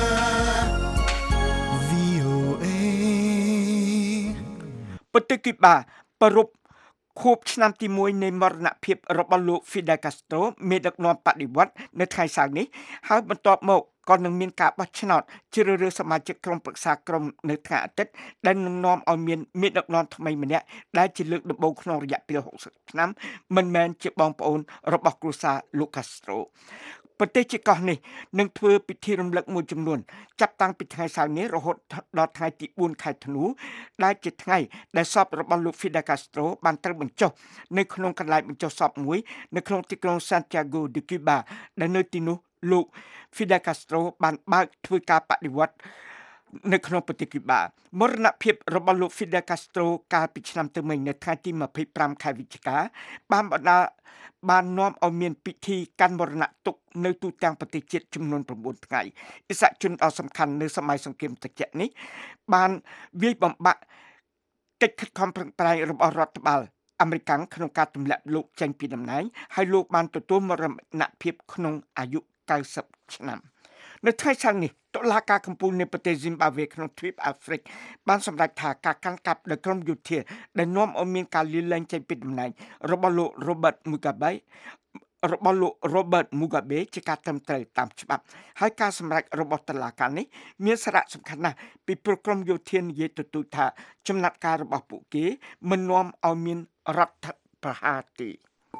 ប្រទេសគូបាប្រពខួបឆ្នាំទីមួយនៃមរណភាពរបស់លោក Fidel Castro មេដឹកនាំបដិវត្តន៍នៅថ្ងៃសៅរ៍នេះហើយបន្ទាប់មកក៏នឹងមានការបោះឆ្នោតជ្រើសរើសសមាជិកក្រុមប្រឹក្សាក្រុមនៅថ្ងៃអាទិត្យដែលនឹងនាំឲ្យមានមេដឹកនាំថ្មីម្នាក់ដែលជាលើកដំបូងក្នុងរយៈពេលหกสิบឆ្នាំមិនមែនជាបងប្អូនរបស់គ្រួសារលោក Castro ប្រទេសជាកោះនេះនឹងធ្វើពិធីរំលឹកមួយចំនួនចាប់តាំងពីថ្ងៃសៅរ៍នេះរហូតដល់ថ្ងៃទីបួនខែធ្នូដែលជាថ្ងៃដែលសពរបស់លោក Fidel Castro បានត្រូវបញ្ចុះនៅក្នុងកន្លែងបញ្ចុះសពមួយនៅក្នុងទីក្រុង Santiago de Cuba ដែលនៅទីនោះលោក Fidel Castro បានបើកធ្វើការបដិវត្តន៍នៅក្នុងប្រទេសគូបាមរណភាពរបស់លោក Fidel Castro កាលពីឆ្នាំទៅមិញនៅថ្ងៃទីยี่สิบห้าខែវិច្ឆិកាបានបណ្ដាបាននាំឲ្យមានពិធីកាន់មរណទុក្ខនៅទូទាំងប្រទេសជាតិចំនួនnineថ្ងៃឥស្សរជនដ៏សំខាន់នៅសម័យសង្គ្រាមត្រជាក់នេះបានវាយបំបាក់កិច្ចខិតខំប្រឹងប្រែងរបស់រដ្ឋបាលអាមេរិកក្នុងការទម្លាក់លោកចេញពីតំណែងហើយលោកបានទទួលមរណភាពក្នុងអាយុninetyឆ្នាំនៅថ្ងៃសៅរ៍នេះតុលាការកំពូលនៃប្រទេស Zimbabwe ក្នុងទ្វីបអាហ្វ្រិកបានសម្រេចថាការកាន់កាប់ដោយក្រុមយោធាដែលនាំឲ្យមានការលាលែងចេញពីតំណែងរបស់លោក Robert Mugabe របស់លោក Robert Mugabe ជាការត្រឹមត្រូវតាមច្បាប់ហើយការសម្រេចរបស់តុលាការនេះមានសារៈសំខាន់ណាស់ពីព្រោះក្រុមយោធានិយាយទទូចថាចំណាត់ការរបស់ពួកគេមិននាំឲ្យមានរដ្ឋប្រហារទេ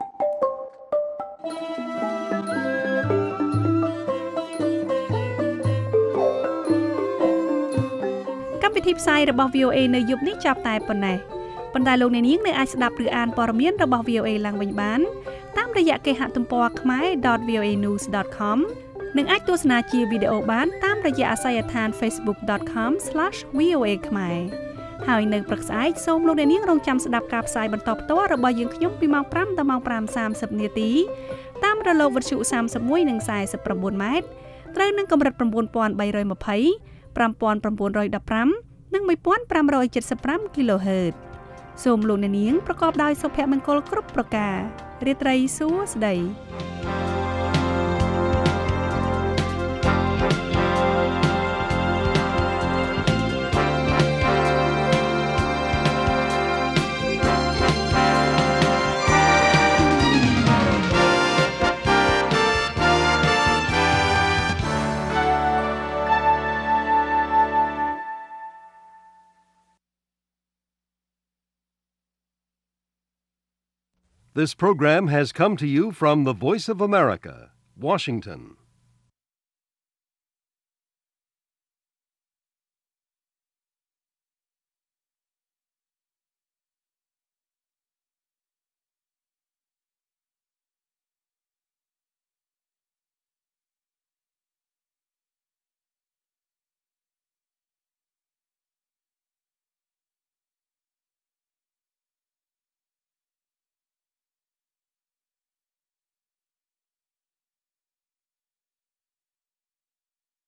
កម្មវិធីផ្សាយរបស់ វី អូ เอ នៅយប់នេះចាប់តែប៉ុណ្ណេះប៉ុន្តែលោកអ្នកនាងនៅអាចស្ដាប់ឬអានព័ត៌មានរបស់ វី អូ เอ ឡើងវិញបានតាមរយៈគេហទំព័រ khmae dot v o a news dot com និងអាចទស្សនាជាវីដេអូបានតាមរយៈអាសយដ្ឋាន facebook dot com slash v o a khmae ហើយនៅព្រឹកស្អែកសូមលោកអ្នកនាងរងចាំស្ដាប់ការផ្សាយបន្តផ្ទាល់របស់យើងខ្ញុំពីម៉ោងfiveដល់ម៉ោងfive thirtyនាទីតាមរលកវិទ្យុthirty-oneនិងforty-nineម៉ែត្រត្រូវនឹងកម្រិតnine thousand three hundred twenty, five thousand nine hundred fifteenនិងfifteen seventy-five គីឡូហឺតសូមលោកអ្នកនាងប្រកបដោយសុភមង្គលគ្រប់ប្រការរាត្រីសួស្តី This program has come to you from the Voice of America, Washington.